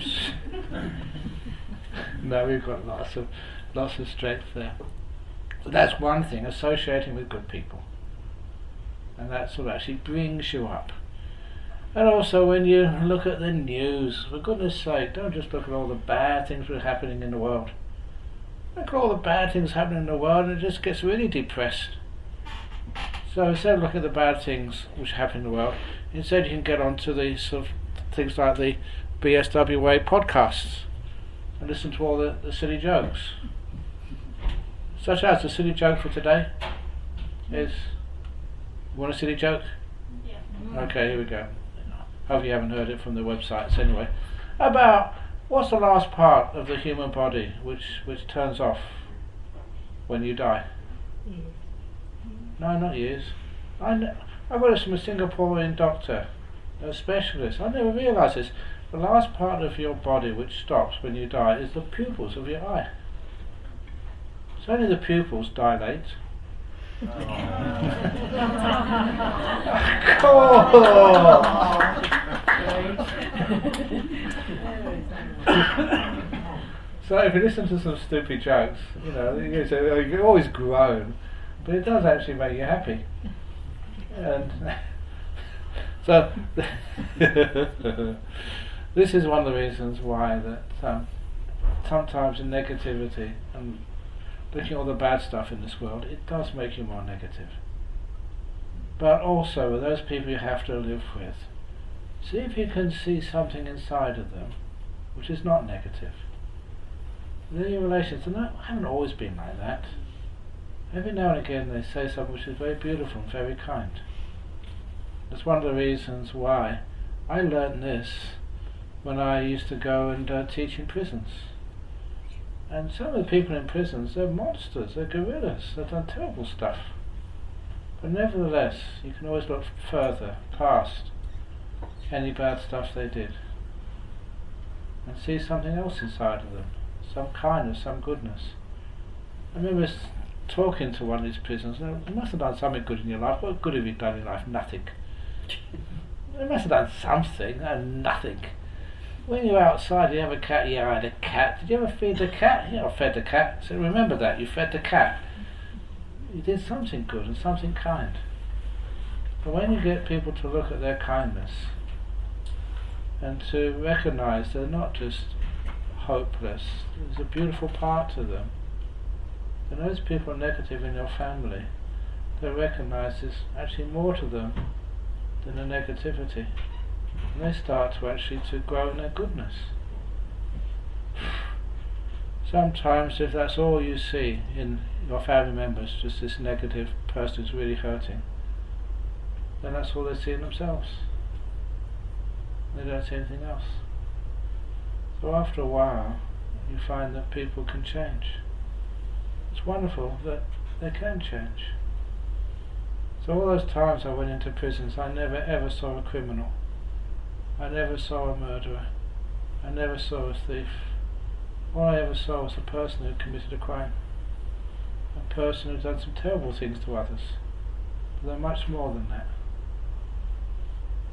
Speaker 1: No, we've got lots of lots of strength there. So that's one thing, associating with good people, and that sort of actually brings you up. And also, when you look at the news, for goodness sake, don't just look at all the bad things that are happening in the world. Look at all the bad things happening in the world, and it just gets really depressed. So instead of looking at the bad things which happen in the world, instead you can get onto the sort of things like the B S W A podcasts and listen to all the, the silly jokes. Such as the silly joke for today is, want a silly joke? Yeah. Okay, here we go. Hope you haven't heard it from the websites anyway. About what's the last part of the human body which which turns off when you die? Years. No, not years. I kn- I got this from a Singaporean doctor, a specialist. I never realised this. The last part of your body which stops when you die is the pupils of your eye. So only the pupils dilate. Cool. So if you listen to some stupid jokes, you know, you say, you always groan, but it does actually make you happy. And so this is one of the reasons why that um, sometimes in negativity and looking at all the bad stuff in this world, it does make you more negative. But also, with those people you have to live with, see if you can see something inside of them which is not negative. Their relations, and I haven't always been like that. Every now and again they say something which is very beautiful and very kind. That's one of the reasons why I learned this when I used to go and uh, teach in prisons. And some of the people in prisons, they're monsters, they're gorillas, they've done terrible stuff. But nevertheless, you can always look further, past any bad stuff they did, and see something else inside of them, some kindness, some goodness. I remember s- talking to one of these prisoners, and you must have done something good in your life. What good have you done in life? Nothing. You must have done something, no, nothing. When you're outside, you have a cat, yeah, I had a cat. Did you ever feed the cat? Yeah, I fed the cat. So remember that, you fed the cat. You did something good and something kind. But when you get people to look at their kindness and to recognise they're not just hopeless, there's a beautiful part to them. And those people are negative in your family, they recognise there's actually more to them than the negativity. And they start to actually to grow in their goodness. Sometimes if that's all you see in your family members, just this negative person who's really hurting, then that's all they see in themselves. They don't see anything else. So after a while, you find that people can change. It's wonderful that they can change. So all those times I went into prisons, I never ever saw a criminal. I never saw a murderer. I never saw a thief. All I ever saw was a person who committed a crime. A person who'd done some terrible things to others. But they're much more than that.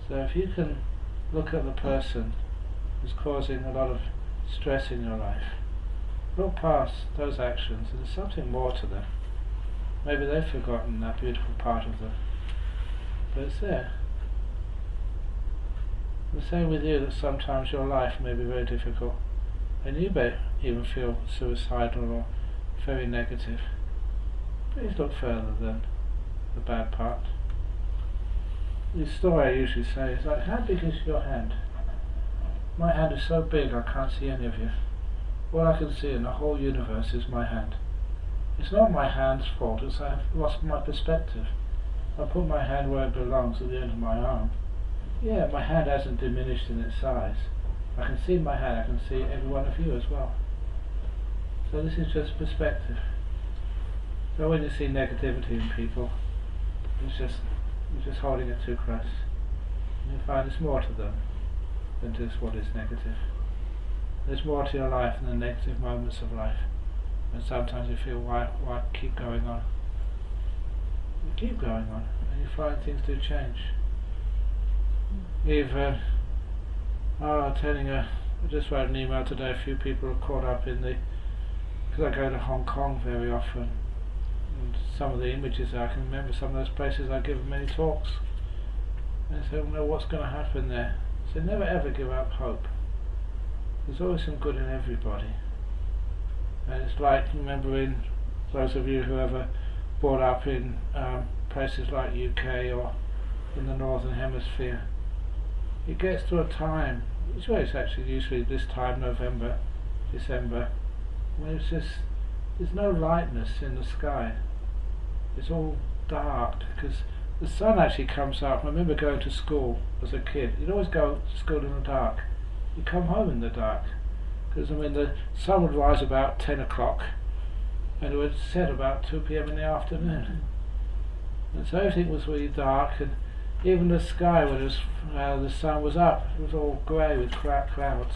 Speaker 1: So if you can look at the person who's causing a lot of stress in your life, look past those actions, and there's something more to them. Maybe they've forgotten that beautiful part of them, but it's there. The same with you, that sometimes your life may be very difficult, and you may even feel suicidal or very negative. Please look further than the bad part. The story I usually say is like, how big is your hand? My hand is so big I can't see any of you. All I can see in the whole universe is my hand. It's not my hand's fault, it's I've lost my perspective. I put my hand where it belongs, at the end of my arm. Yeah, my hand hasn't diminished in its size. I can see my hand, I can see every one of you as well. So this is just perspective. So when you see negativity in people, it's just you're just holding it too close. And you find there's more to them than just what is negative. There's more to your life than the negative moments of life. And sometimes you feel, why why keep going on? You keep going on, and you find things do change. Even, oh, I'm telling you, I just wrote an email today, a few people are caught up in the, because I go to Hong Kong very often, and some of the images I can remember, some of those places I give many talks, and I say, well, no, what's going to happen there? So never ever give up hope. There's always some good in everybody. And it's like, remembering those of you who ever brought up in um, places like U K or in the Northern Hemisphere, it gets to a time, which is actually usually this time, November, December, when it's just, there's no lightness in the sky. It's all dark, because the sun actually comes up. I remember going to school as a kid. You'd always go to school in the dark. You come home in the dark. Because I mean, the sun would rise about ten o'clock and it would set about two p m in the afternoon. And so everything was really dark, and even the sky, when it was, uh, the sun was up, it was all grey with cl- clouds.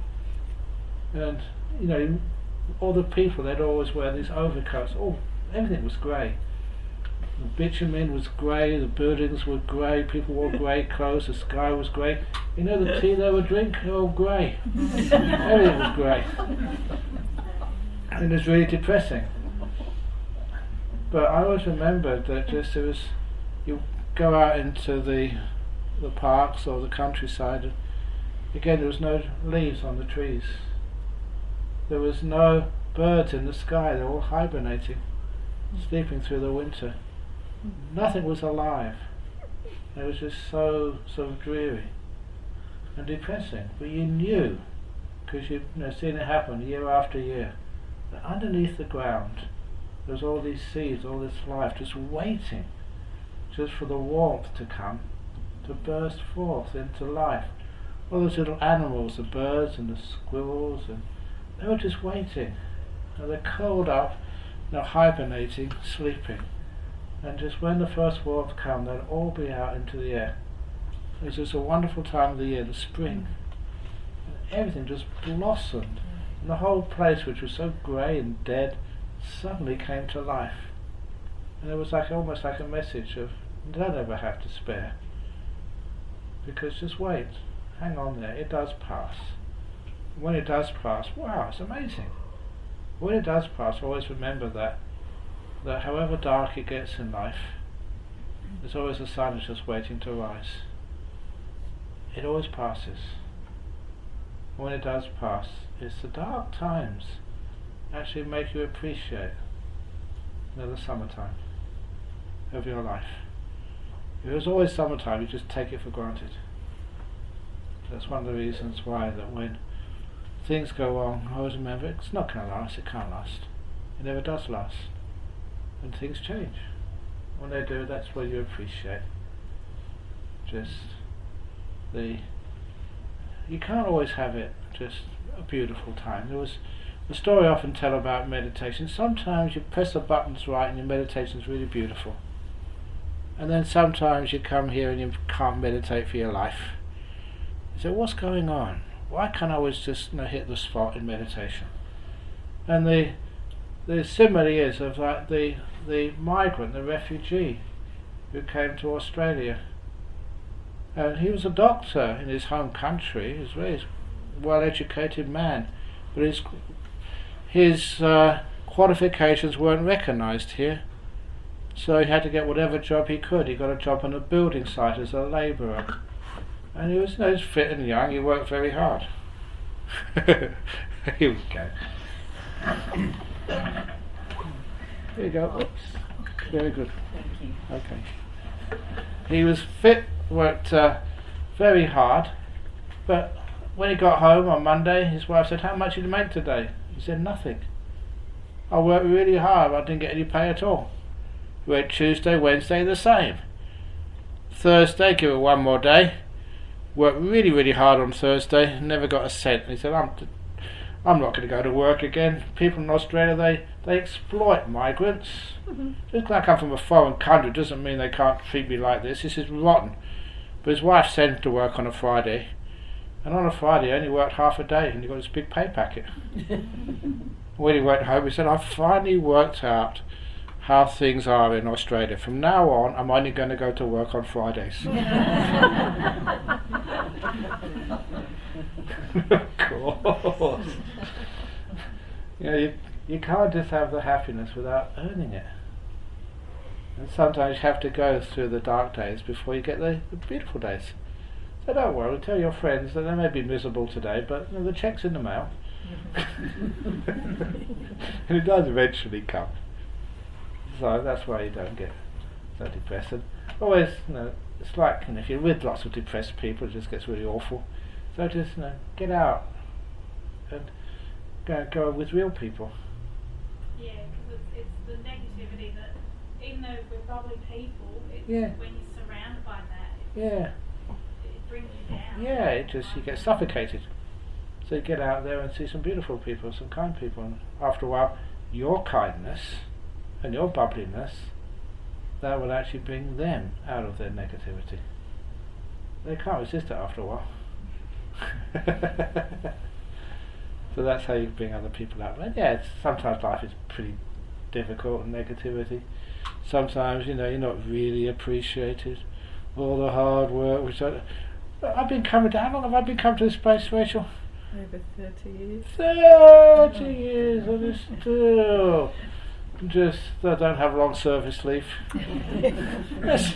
Speaker 1: And, you know, all the people, they'd always wear these overcoats. All, everything was grey. The bitumen was grey, the buildings were grey, people wore grey clothes, the sky was grey. You know, the tea they would drink, all grey. Everything was grey. And it was really depressing. But I always remembered that just there was, you go out into the the parks or the countryside, and again there was no leaves on the trees. There was no birds in the sky, they were all hibernating, sleeping through the winter. Nothing was alive. It was just so so dreary and depressing. But you knew, because you'd you know, seen it happen year after year, that underneath the ground there was all these seeds, all this life just waiting just for the warmth to come, to burst forth into life. All those little animals, the birds and the squirrels, and they were just waiting. And they're curled up, they're hibernating, sleeping. And just when the first warmth come, they'll all be out into the air. It was just a wonderful time of the year, the spring. And everything just blossomed. And the whole place, which was so grey and dead, suddenly came to life. And it was like almost like a message of, don't ever have to spare. Because just wait, hang on there, it does pass. When it does pass, wow, it's amazing. When it does pass, always remember that, that however dark it gets in life, there's always a sun that's just waiting to rise. It always passes. When it does pass, it's the dark times actually make you appreciate you know, the summertime of your life. If it was always summertime, you just take it for granted. That's one of the reasons why that when things go wrong, I always remember it's not going to last, it can't last. It never does last. And things change. When they do, that's what you appreciate. Just the, you can't always have it just a beautiful time. There was the story I often tell about meditation. Sometimes you press the buttons right and your meditation's really beautiful. And then sometimes you come here and you can't meditate for your life. You say, what's going on? Why can't I always just you know, hit the spot in meditation? And the the simile is of like the the migrant, the refugee who came to Australia. And he was a doctor in his home country. He was a very well-educated man, but his his uh, qualifications weren't recognised here. So he had to get whatever job he could. He got a job on a building site as a labourer, and he was, you know, he was fit and young. He worked very hard. Here we go. There you go. Oops. Very good.
Speaker 2: Thank you.
Speaker 1: Okay. He was fit, worked uh, very hard, but when he got home on Monday, his wife said, "How much did you make today?" He said, "Nothing. I worked really hard. I didn't get any pay at all." He went Tuesday, Wednesday, the same. Thursday, give it one more day. Worked really, really hard on Thursday. Never got a cent. He said, "I'm, I'm not going to go to work again." People in Australia, they, they exploit migrants. Mm-hmm. Just because I come from a foreign country doesn't mean they can't treat me like this. This is rotten. But his wife sent him to work on a Friday, and on a Friday he only worked half a day, and he got this big pay packet. When he went home, he said, "I finally worked out how things are in Australia. From now on, I'm only going to go to work on Fridays." Of course. You know, you, you can't just have the happiness without earning it. And sometimes you have to go through the dark days before you get the, the beautiful days. So don't worry, tell your friends that they may be miserable today, but you know, the check's in the mail. And it does eventually come. So that's why you don't get so depressed. And always, you know, it's like, you know, if you're with lots of depressed people, it just gets really awful. So just, you know, get out and go go with real people.
Speaker 5: Yeah, because it's, it's the negativity that, even though we're bubbly people, it's
Speaker 1: Yeah.
Speaker 5: when you're surrounded by that, it,
Speaker 1: Yeah,
Speaker 5: it brings you down.
Speaker 1: yeah. It just you get suffocated. So you get out there and see some beautiful people, some kind people, and after a while, your kindness and your bubbliness, that will actually bring them out of their negativity. They can't resist it after a while. So that's how you bring other people out. And yeah, it's, sometimes life is pretty difficult and negativity. Sometimes, you know, you're not really appreciated. All the hard work, which I, I've been coming to, how long have I been coming to this place, Rachel?
Speaker 2: Over thirty years.
Speaker 1: thirty years, and it's still just, I don't have long service leave. Yes.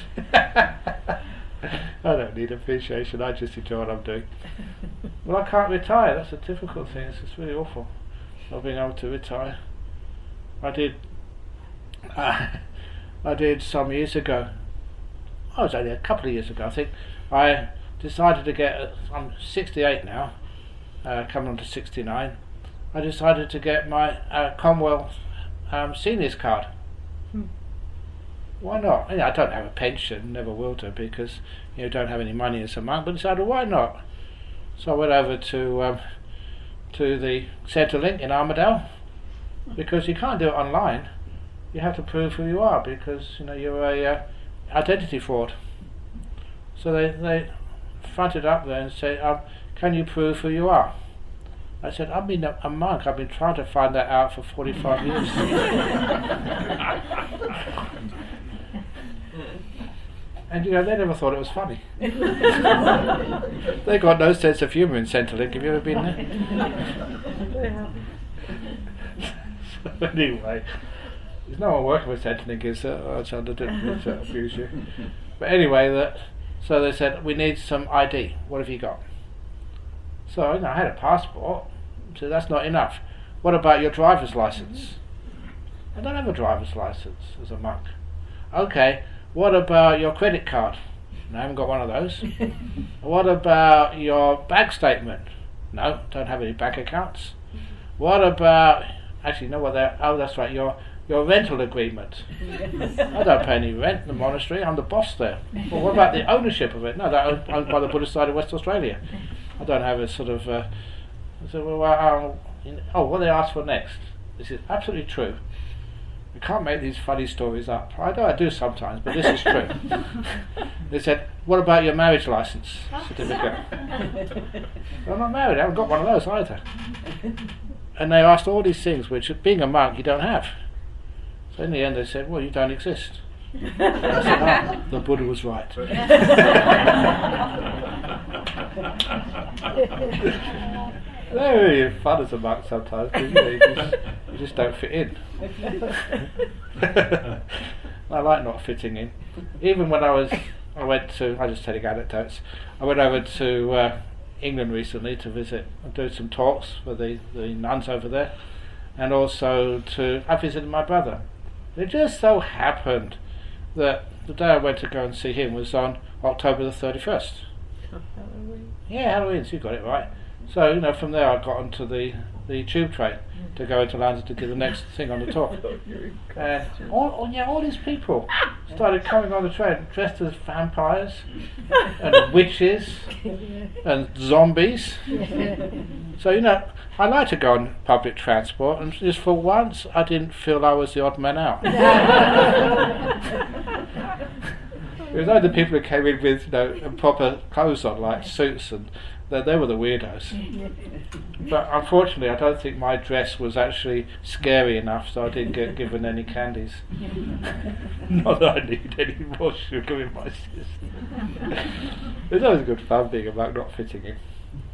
Speaker 1: I don't need appreciation, I just enjoy what I'm doing. Well, I can't retire, that's a difficult thing, it's just really awful not being able to retire. I did, uh, I did some years ago, I was only a couple of years ago I think, I decided to get, a, I'm sixty-eight now, uh, coming on to sixty-nine, I decided to get my uh, Commonwealth um, seniors card. Why not? You know, I don't have a pension, never will do, because you know don't have any money as a monk. But decided why not? So I went over to um, to the Centrelink in Armidale, because you can't do it online. You have to prove who you are, because you know you're a uh, identity fraud. So they they fronted up there and said, um, "Can you prove who you are?" I said, "I've been a, a monk. I've been trying to find that out for forty-five years." And you know, they never thought it was funny. They got no sense of humour in Centrelink. Have you ever been there? So anyway, there's no one working with Centrelink, is there? Oh, it's under different abuse you. But anyway, that so they said, "We need some I D. What have you got?" So you know, I had a passport. So that's not enough. What about your driver's license? I don't have a driver's license as a monk. Okay. What about your credit card? No, I haven't got one of those. What about your bank statement? No, don't have any bank accounts. What about, actually, no, what they're, oh, that's right, your your rental agreement. I don't pay any rent in the monastery, I'm the boss there. Well, what about the ownership of it? No, that's owned by the Buddhist Society of West Australia. I don't have a sort of, uh, I said, well, uh, oh, what they asked for next? This is absolutely true. You can't make these funny stories up. I know I do sometimes, but this is true. They said, what about your marriage license certificate? I'm not married, I haven't got one of those either. And they asked all these things which, being a monk, you don't have. So in the end they said, well, you don't exist. I said, oh, the Buddha was right. Very fun as a monk sometimes, because you, know, you, just, you just don't fit in. I like not fitting in. Even when I was, I went to, I'm just telling anecdotes, I went over to uh, England recently to visit and do some talks for the, the nuns over there, and also to, I visited my brother. It just so happened that the day I went to go and see him was on October the thirty-first.
Speaker 2: Halloween.
Speaker 1: Yeah, Halloween, so you got it right. So, you know, from there I got onto the, the tube train to go into London to give the next thing on the talk. And all, all, yeah, all these people started coming on the train dressed as vampires and witches and zombies. So, you know, I like to go on public transport, and just for once I didn't feel I was the odd man out. It was only the people who came in with, you know, proper clothes on, like suits, and they, they were the weirdos. But unfortunately, I don't think my dress was actually scary enough, so I didn't get given any candies. Not that I need any more sugar in my system. It's always good fun being a monk not fitting in.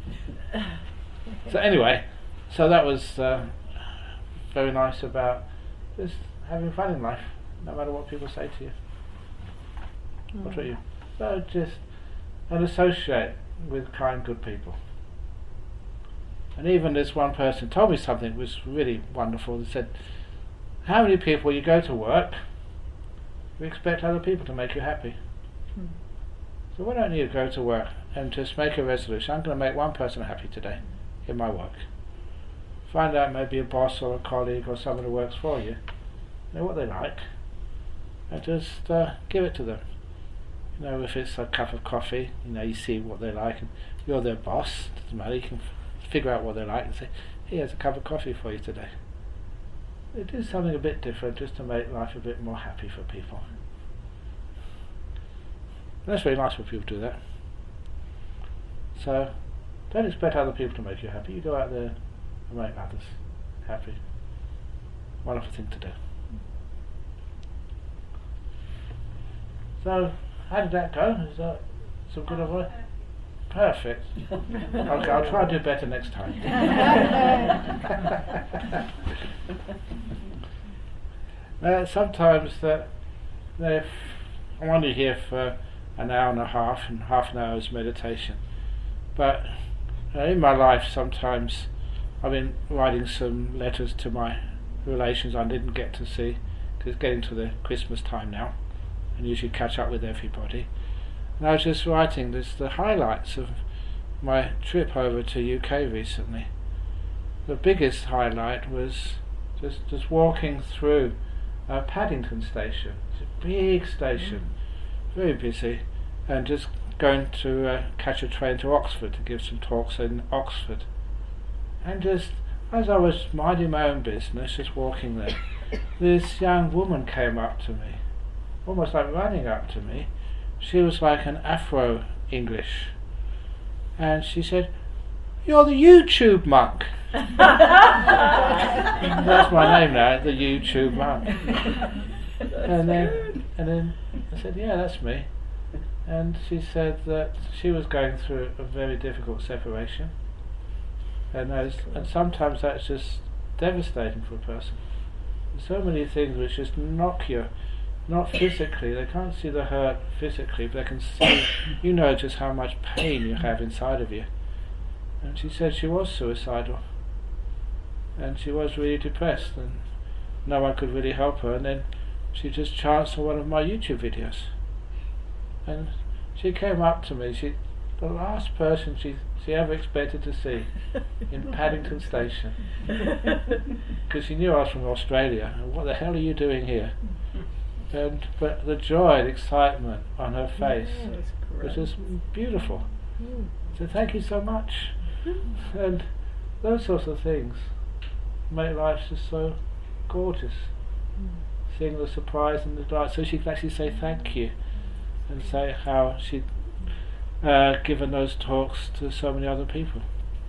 Speaker 1: So anyway, so that was uh, very nice about just having fun in life, no matter what people say to you. Mm. What about you? So just and associate with kind, good people. And even this one person told me something that was really wonderful. They said, how many people, when you go to work, you expect other people to make you happy? Mm. So why don't you go to work and just make a resolution? I'm going to make one person happy today in my work. Find out maybe a boss or a colleague or someone who works for you, know what they like, and just uh, give it to them. You know, if it's a cup of coffee, you know, you see what they like, and you're their boss, doesn't matter, you can f- figure out what they like and say, here's a cup of coffee for you today. They do something a bit different just to make life a bit more happy for people. And that's very nice when people do that. So, don't expect other people to make you happy. You go out there and make others happy. Wonderful thing to do. So, how did that go? Is that some good advice? Perfect. Okay, I'll try and do better next time. uh, sometimes that if I'm only here for an hour and a half, and half an hour is meditation, but uh, in my life sometimes I've been writing some letters to my relations I didn't get to see, because it's getting to the Christmas time now, and usually catch up with everybody. And I was just writing this, the highlights of my trip over to U K recently. The biggest highlight was just just walking through uh, Paddington Station. It's a big station, very busy, and just going to uh, catch a train to Oxford to give some talks in Oxford. And just as I was minding my own business, just walking there, this young woman came up to me, almost like running up to me. She was like an Afro-English, and she said, "You're the YouTube monk." That's my name now, the YouTube monk. And then, and then I said, "Yeah, that's me." And she said that she was going through a very difficult separation, and those, and sometimes that's just devastating for a person. There's so many things which just knock you. Not physically, they can't see the hurt physically, but they can see, you know, just how much pain you have inside of you. And she said she was suicidal, and she was really depressed, and no one could really help her. And then she just chanced on one of my YouTube videos, and she came up to me. She, the last person she she ever expected to see in Paddington Station, because she knew I was from Australia. And what the hell are you doing here? And but the joy and excitement on her face yeah, was just beautiful. Mm. So thank you so much. And those sorts of things make life just so gorgeous. Mm. Seeing the surprise and the delight, so she could actually say thank you, and say how she'd uh, given those talks to so many other people,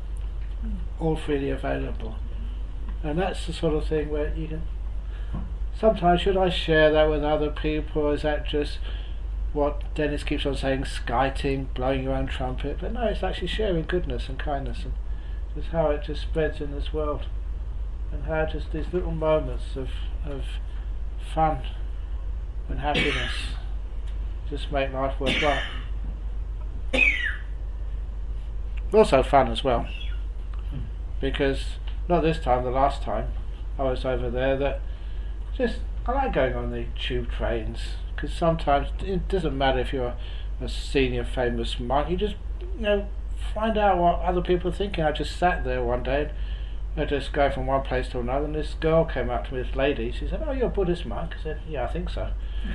Speaker 1: mm. all freely available. And that's the sort of thing where you can sometimes should I share that with other people, or is that just what Dennis keeps on saying, skiting, blowing your own trumpet? But no, it's actually sharing goodness and kindness, and just how it just spreads in this world, and how just these little moments of of fun and happiness just make life worthwhile. Also fun as well, because not this time, the last time I was over there, that just I like going on the tube trains, because sometimes it doesn't matter if you're a senior famous monk, you just, you know, find out what other people are thinking. I just sat there one day, and I just go from one place to another, and this girl came up to me, this lady, she said, "Oh, you're a Buddhist monk?" I said, "Yeah, I think so."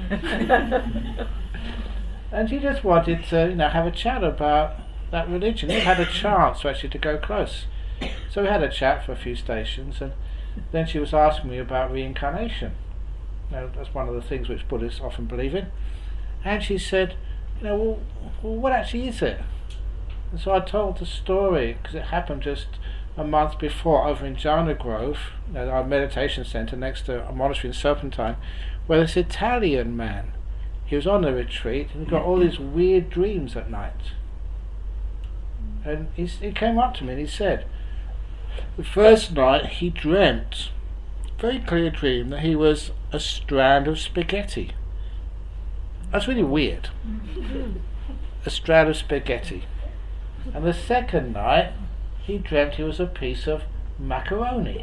Speaker 1: And she just wanted to, you know, have a chat about that religion. We had a chance actually to go close. So we had a chat for a few stations, and then she was asking me about reincarnation. Now, that's one of the things which Buddhists often believe in. And she said, you know, well, well what actually is it? And so I told the story, because it happened just a month before over in Jhana Grove, you know, our meditation centre next to a monastery in Serpentine, where this Italian man, he was on a retreat and he got all these weird dreams at night. And he, he came up to me and he said, the first night he dreamt, very clear dream, that he was a strand of spaghetti. That's really weird. A strand of spaghetti. And the second night he dreamt he was a piece of macaroni.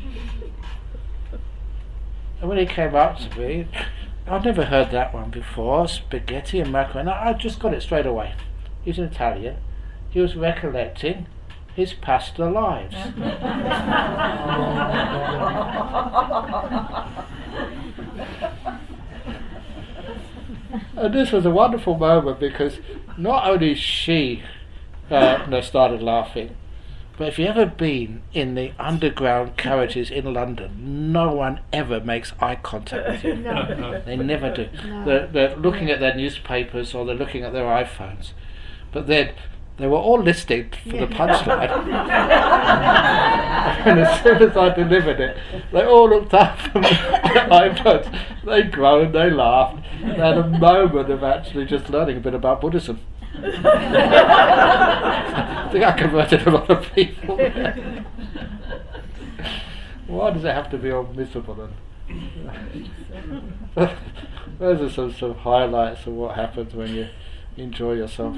Speaker 1: And when he came up to me, I'd never heard that one before, spaghetti and macaroni. I just got it straight away. He's an Italian. He was recollecting his past lives. And this was a wonderful moment, because not only she uh, no, started laughing, but if you've ever been in the underground carriages in London, no one ever makes eye contact with you.
Speaker 2: No.
Speaker 1: They never do.
Speaker 2: No.
Speaker 1: They're, they're looking at their newspapers or they're looking at their iPhones. But then they were all listening for the punchline. And as soon as I delivered it, they all looked up from their iPods. They groaned, they laughed. They had a moment of actually just learning a bit about Buddhism. I think I converted a lot of people. Why does it have to be all miserable? And those are some sort of highlights of what happens when you enjoy yourself.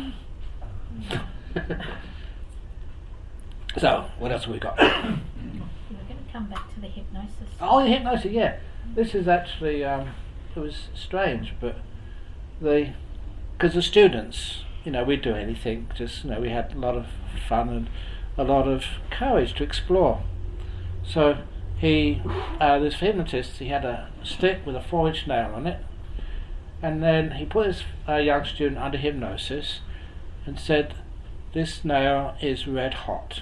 Speaker 1: So, what else have we got?
Speaker 3: We're going to come back to the hypnosis.
Speaker 1: Oh, the hypnosis, yeah. This is actually, um, it was strange, but the, because the students, you know, we'd do anything, just, you know, we had a lot of fun and a lot of courage to explore. So he, uh, this hypnotist, he had a stick with a four inch nail on it, and then he put his uh, young student under hypnosis and said, "This nail is red hot."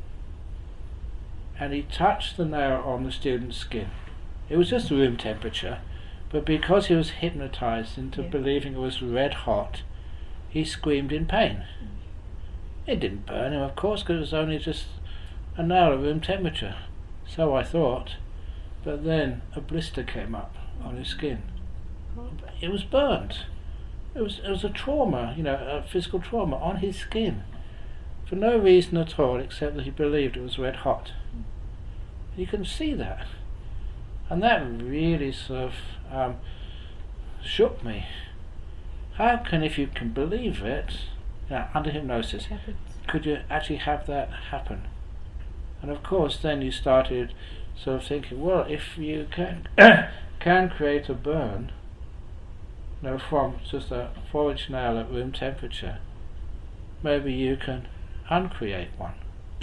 Speaker 1: And he touched the nail on the student's skin. It was just room temperature, but because he was hypnotized into
Speaker 2: Yeah.
Speaker 1: believing it was red hot, he screamed in pain. It didn't burn him, of course, because it was only just a nail at room temperature. So I thought, but then a blister came up on his skin. It was burnt. It was it was a trauma, you know, a physical trauma on his skin, for no reason at all except that he believed it was red hot. You can see that, and that really sort of um, shook me. How can, if you can believe it, you know, under hypnosis, could you actually have that happen? And of course, then you started sort of thinking, well, if you can can create a burn, you know, from just a four inch nail at room temperature, maybe you can uncreate one.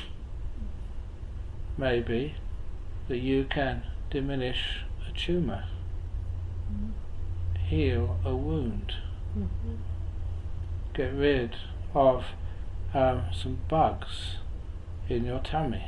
Speaker 1: Maybe that you can diminish a tumour, heal a wound, get rid of um, some bugs in your tummy.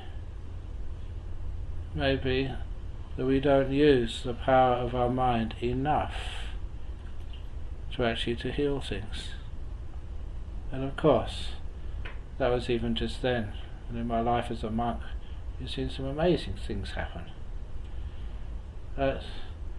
Speaker 1: Maybe that we don't use the power of our mind enough to actually to heal things. And of course, that was even just then. And in my life as a monk, you've seen some amazing things happen. Uh,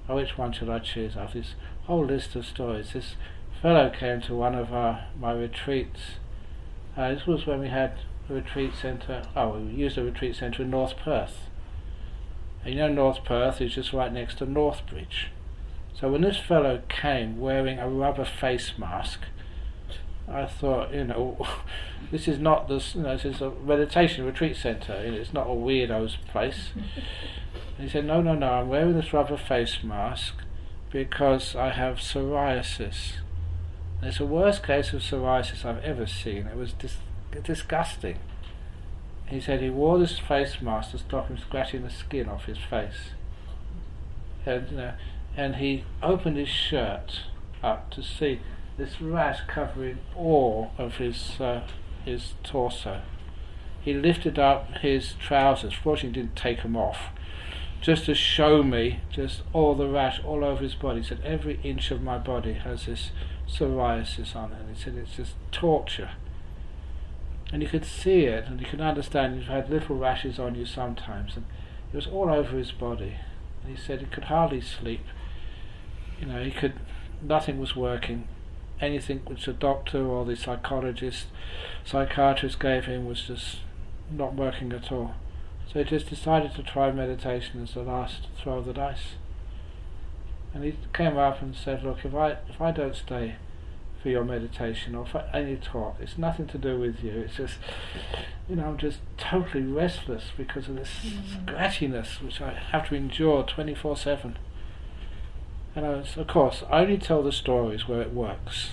Speaker 1: oh, which one should I choose? I have this whole list of stories. This fellow came to one of our my retreats. Uh, this was when we had a retreat centre. Oh, we used a retreat centre in North Perth. And you know, North Perth is just right next to Northbridge. So when this fellow came wearing a rubber face mask, I thought, you know, this is not this. You know, this is a meditation retreat centre. You know, it's not a weirdo's place. And he said, no, no, no, I'm wearing this rubber face mask because I have psoriasis. And it's the worst case of psoriasis I've ever seen. It was dis- disgusting. He said he wore this face mask to stop him scratching the skin off his face. And, you know, and he opened his shirt up to see this rash covering all of his uh, his torso. He lifted up his trousers, fortunately didn't take them off, just to show me just all the rash all over his body. He said every inch of my body has this psoriasis on it. And he said it's just torture. And you could see it, and you could understand you've had little rashes on you sometimes, and it was all over his body. And he said he could hardly sleep. You know, he could, nothing was working. Anything which the doctor or the psychologist, psychiatrist gave him was just not working at all. So he just decided to try meditation as the last throw of the dice. And he came up and said, look, if I if I don't stay for your meditation or for any talk, it's nothing to do with you. It's just, you know, I'm just totally restless because of this mm. scratchiness which I have to endure twenty-four seven. And I was, of course, I only tell the stories where it works.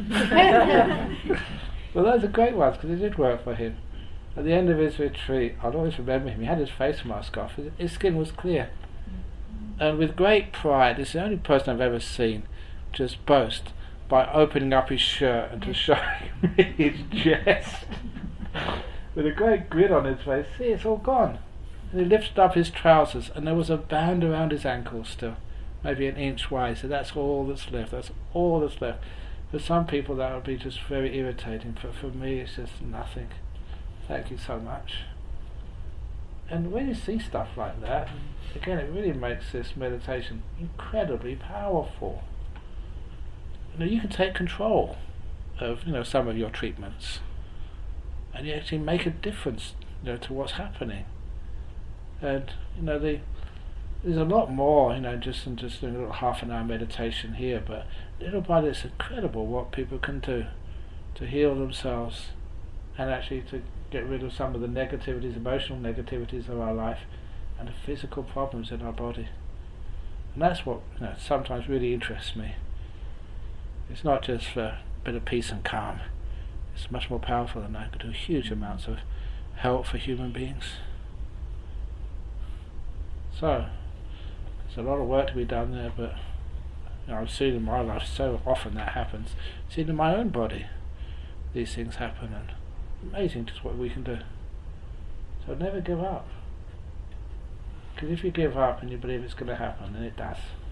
Speaker 1: Well, those are great ones because it did work for him. At the end of his retreat, I'll always remember him. He had his face mask off. His, his skin was clear. And with great pride, this is the only person I've ever seen just boast by opening up his shirt and just showing me his chest. With a great grin on his face. See, it's all gone. And he lifted up his trousers and there was a band around his ankles still. Maybe an inch wide, so that's all that's left. That's all that's left. For some people that would be just very irritating. But for me it's just nothing. Thank you so much. And when you see stuff like that, again, it really makes this meditation incredibly powerful. You know, you can take control of, you know, some of your treatments, and you actually make a difference, you know, to what's happening. And you know, the there's a lot more, you know, just than just doing a little half an hour meditation here, but little by little, it's incredible what people can do to heal themselves and actually to get rid of some of the negativities, emotional negativities of our life and the physical problems in our body. And that's what, you know, sometimes really interests me. It's not just for a bit of peace and calm. It's much more powerful than that. It can do huge amounts of help for human beings. So, there's a lot of work to be done there, but you know, I've seen in my life so often that happens. I've seen in my own body these things happen, and amazing just what we can do. So never give up. Because if you give up and you believe it's going to happen, then it does.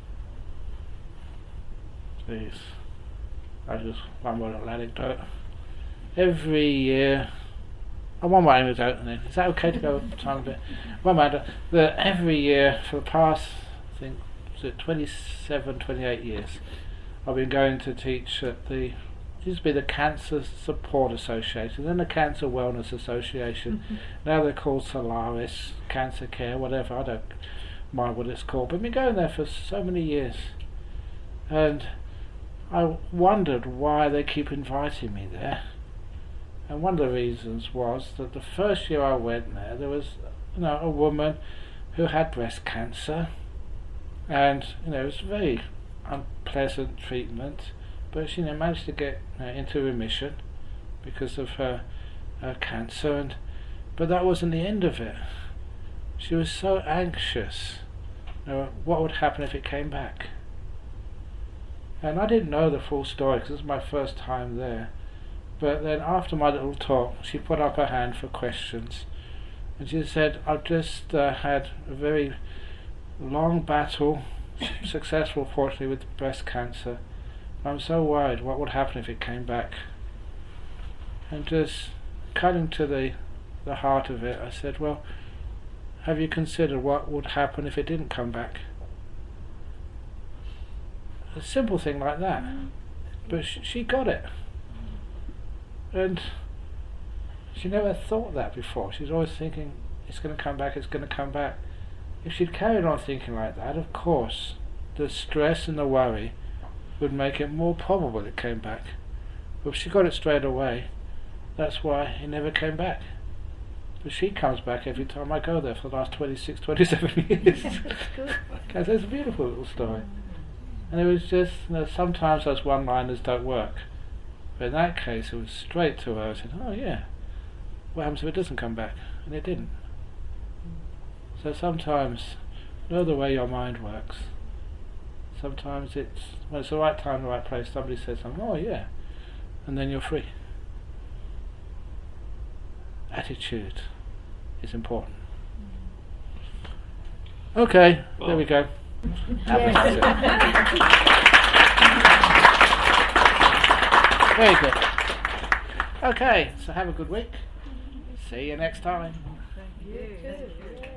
Speaker 1: Please. I just, one more little anecdote. Every year, oh, one more anecdote, and then, is that okay to go time a bit? One more anecdote. That every year for the past, I think, was it twenty-seven, twenty-eight years, I've been going to teach at the, it used to be the Cancer Support Association, then the Cancer Wellness Association. Mm-hmm. Now they're called Solaris, Cancer Care, whatever, I don't mind what it's called. But I've been going there for so many years. And I wondered why they keep inviting me there. And one of the reasons was that the first year I went there, there was, you know, a woman who had breast cancer. And, you know, it was very unpleasant treatment. But she, you know, managed to get, you know, into remission because of her, her cancer. And but that wasn't the end of it. She was so anxious. You know, what would happen if it came back? And I didn't know the full story because this was my first time there. But then after my little talk, she put up her hand for questions. And she said, I've just uh, had a very long battle, successful fortunately with breast cancer. I'm so worried what would happen if it came back. And just cutting to the, the heart of it, I said, well, have you considered what would happen if it didn't come back? A simple thing like that. But sh- she got it. And she never thought that before. She's always thinking, it's going to come back, it's going to come back. If she'd carried on thinking like that, of course, the stress and the worry would make it more probable it came back. But if she got it straight away, that's why it never came back. But she comes back every time I go there for the last twenty-six, twenty-seven years. Because it's a beautiful little story. And it was just, you know, sometimes those one-liners don't work. But in that case, it was straight to her. I said, oh yeah, what happens if it doesn't come back? And it didn't. So sometimes, know the way your mind works. Sometimes it's, when it's the right time, the right place, somebody says something, oh yeah, and then you're free. Attitude is important. Okay, well, there we go. Very good. Okay, so have a good week. See you next time.
Speaker 2: Thank you.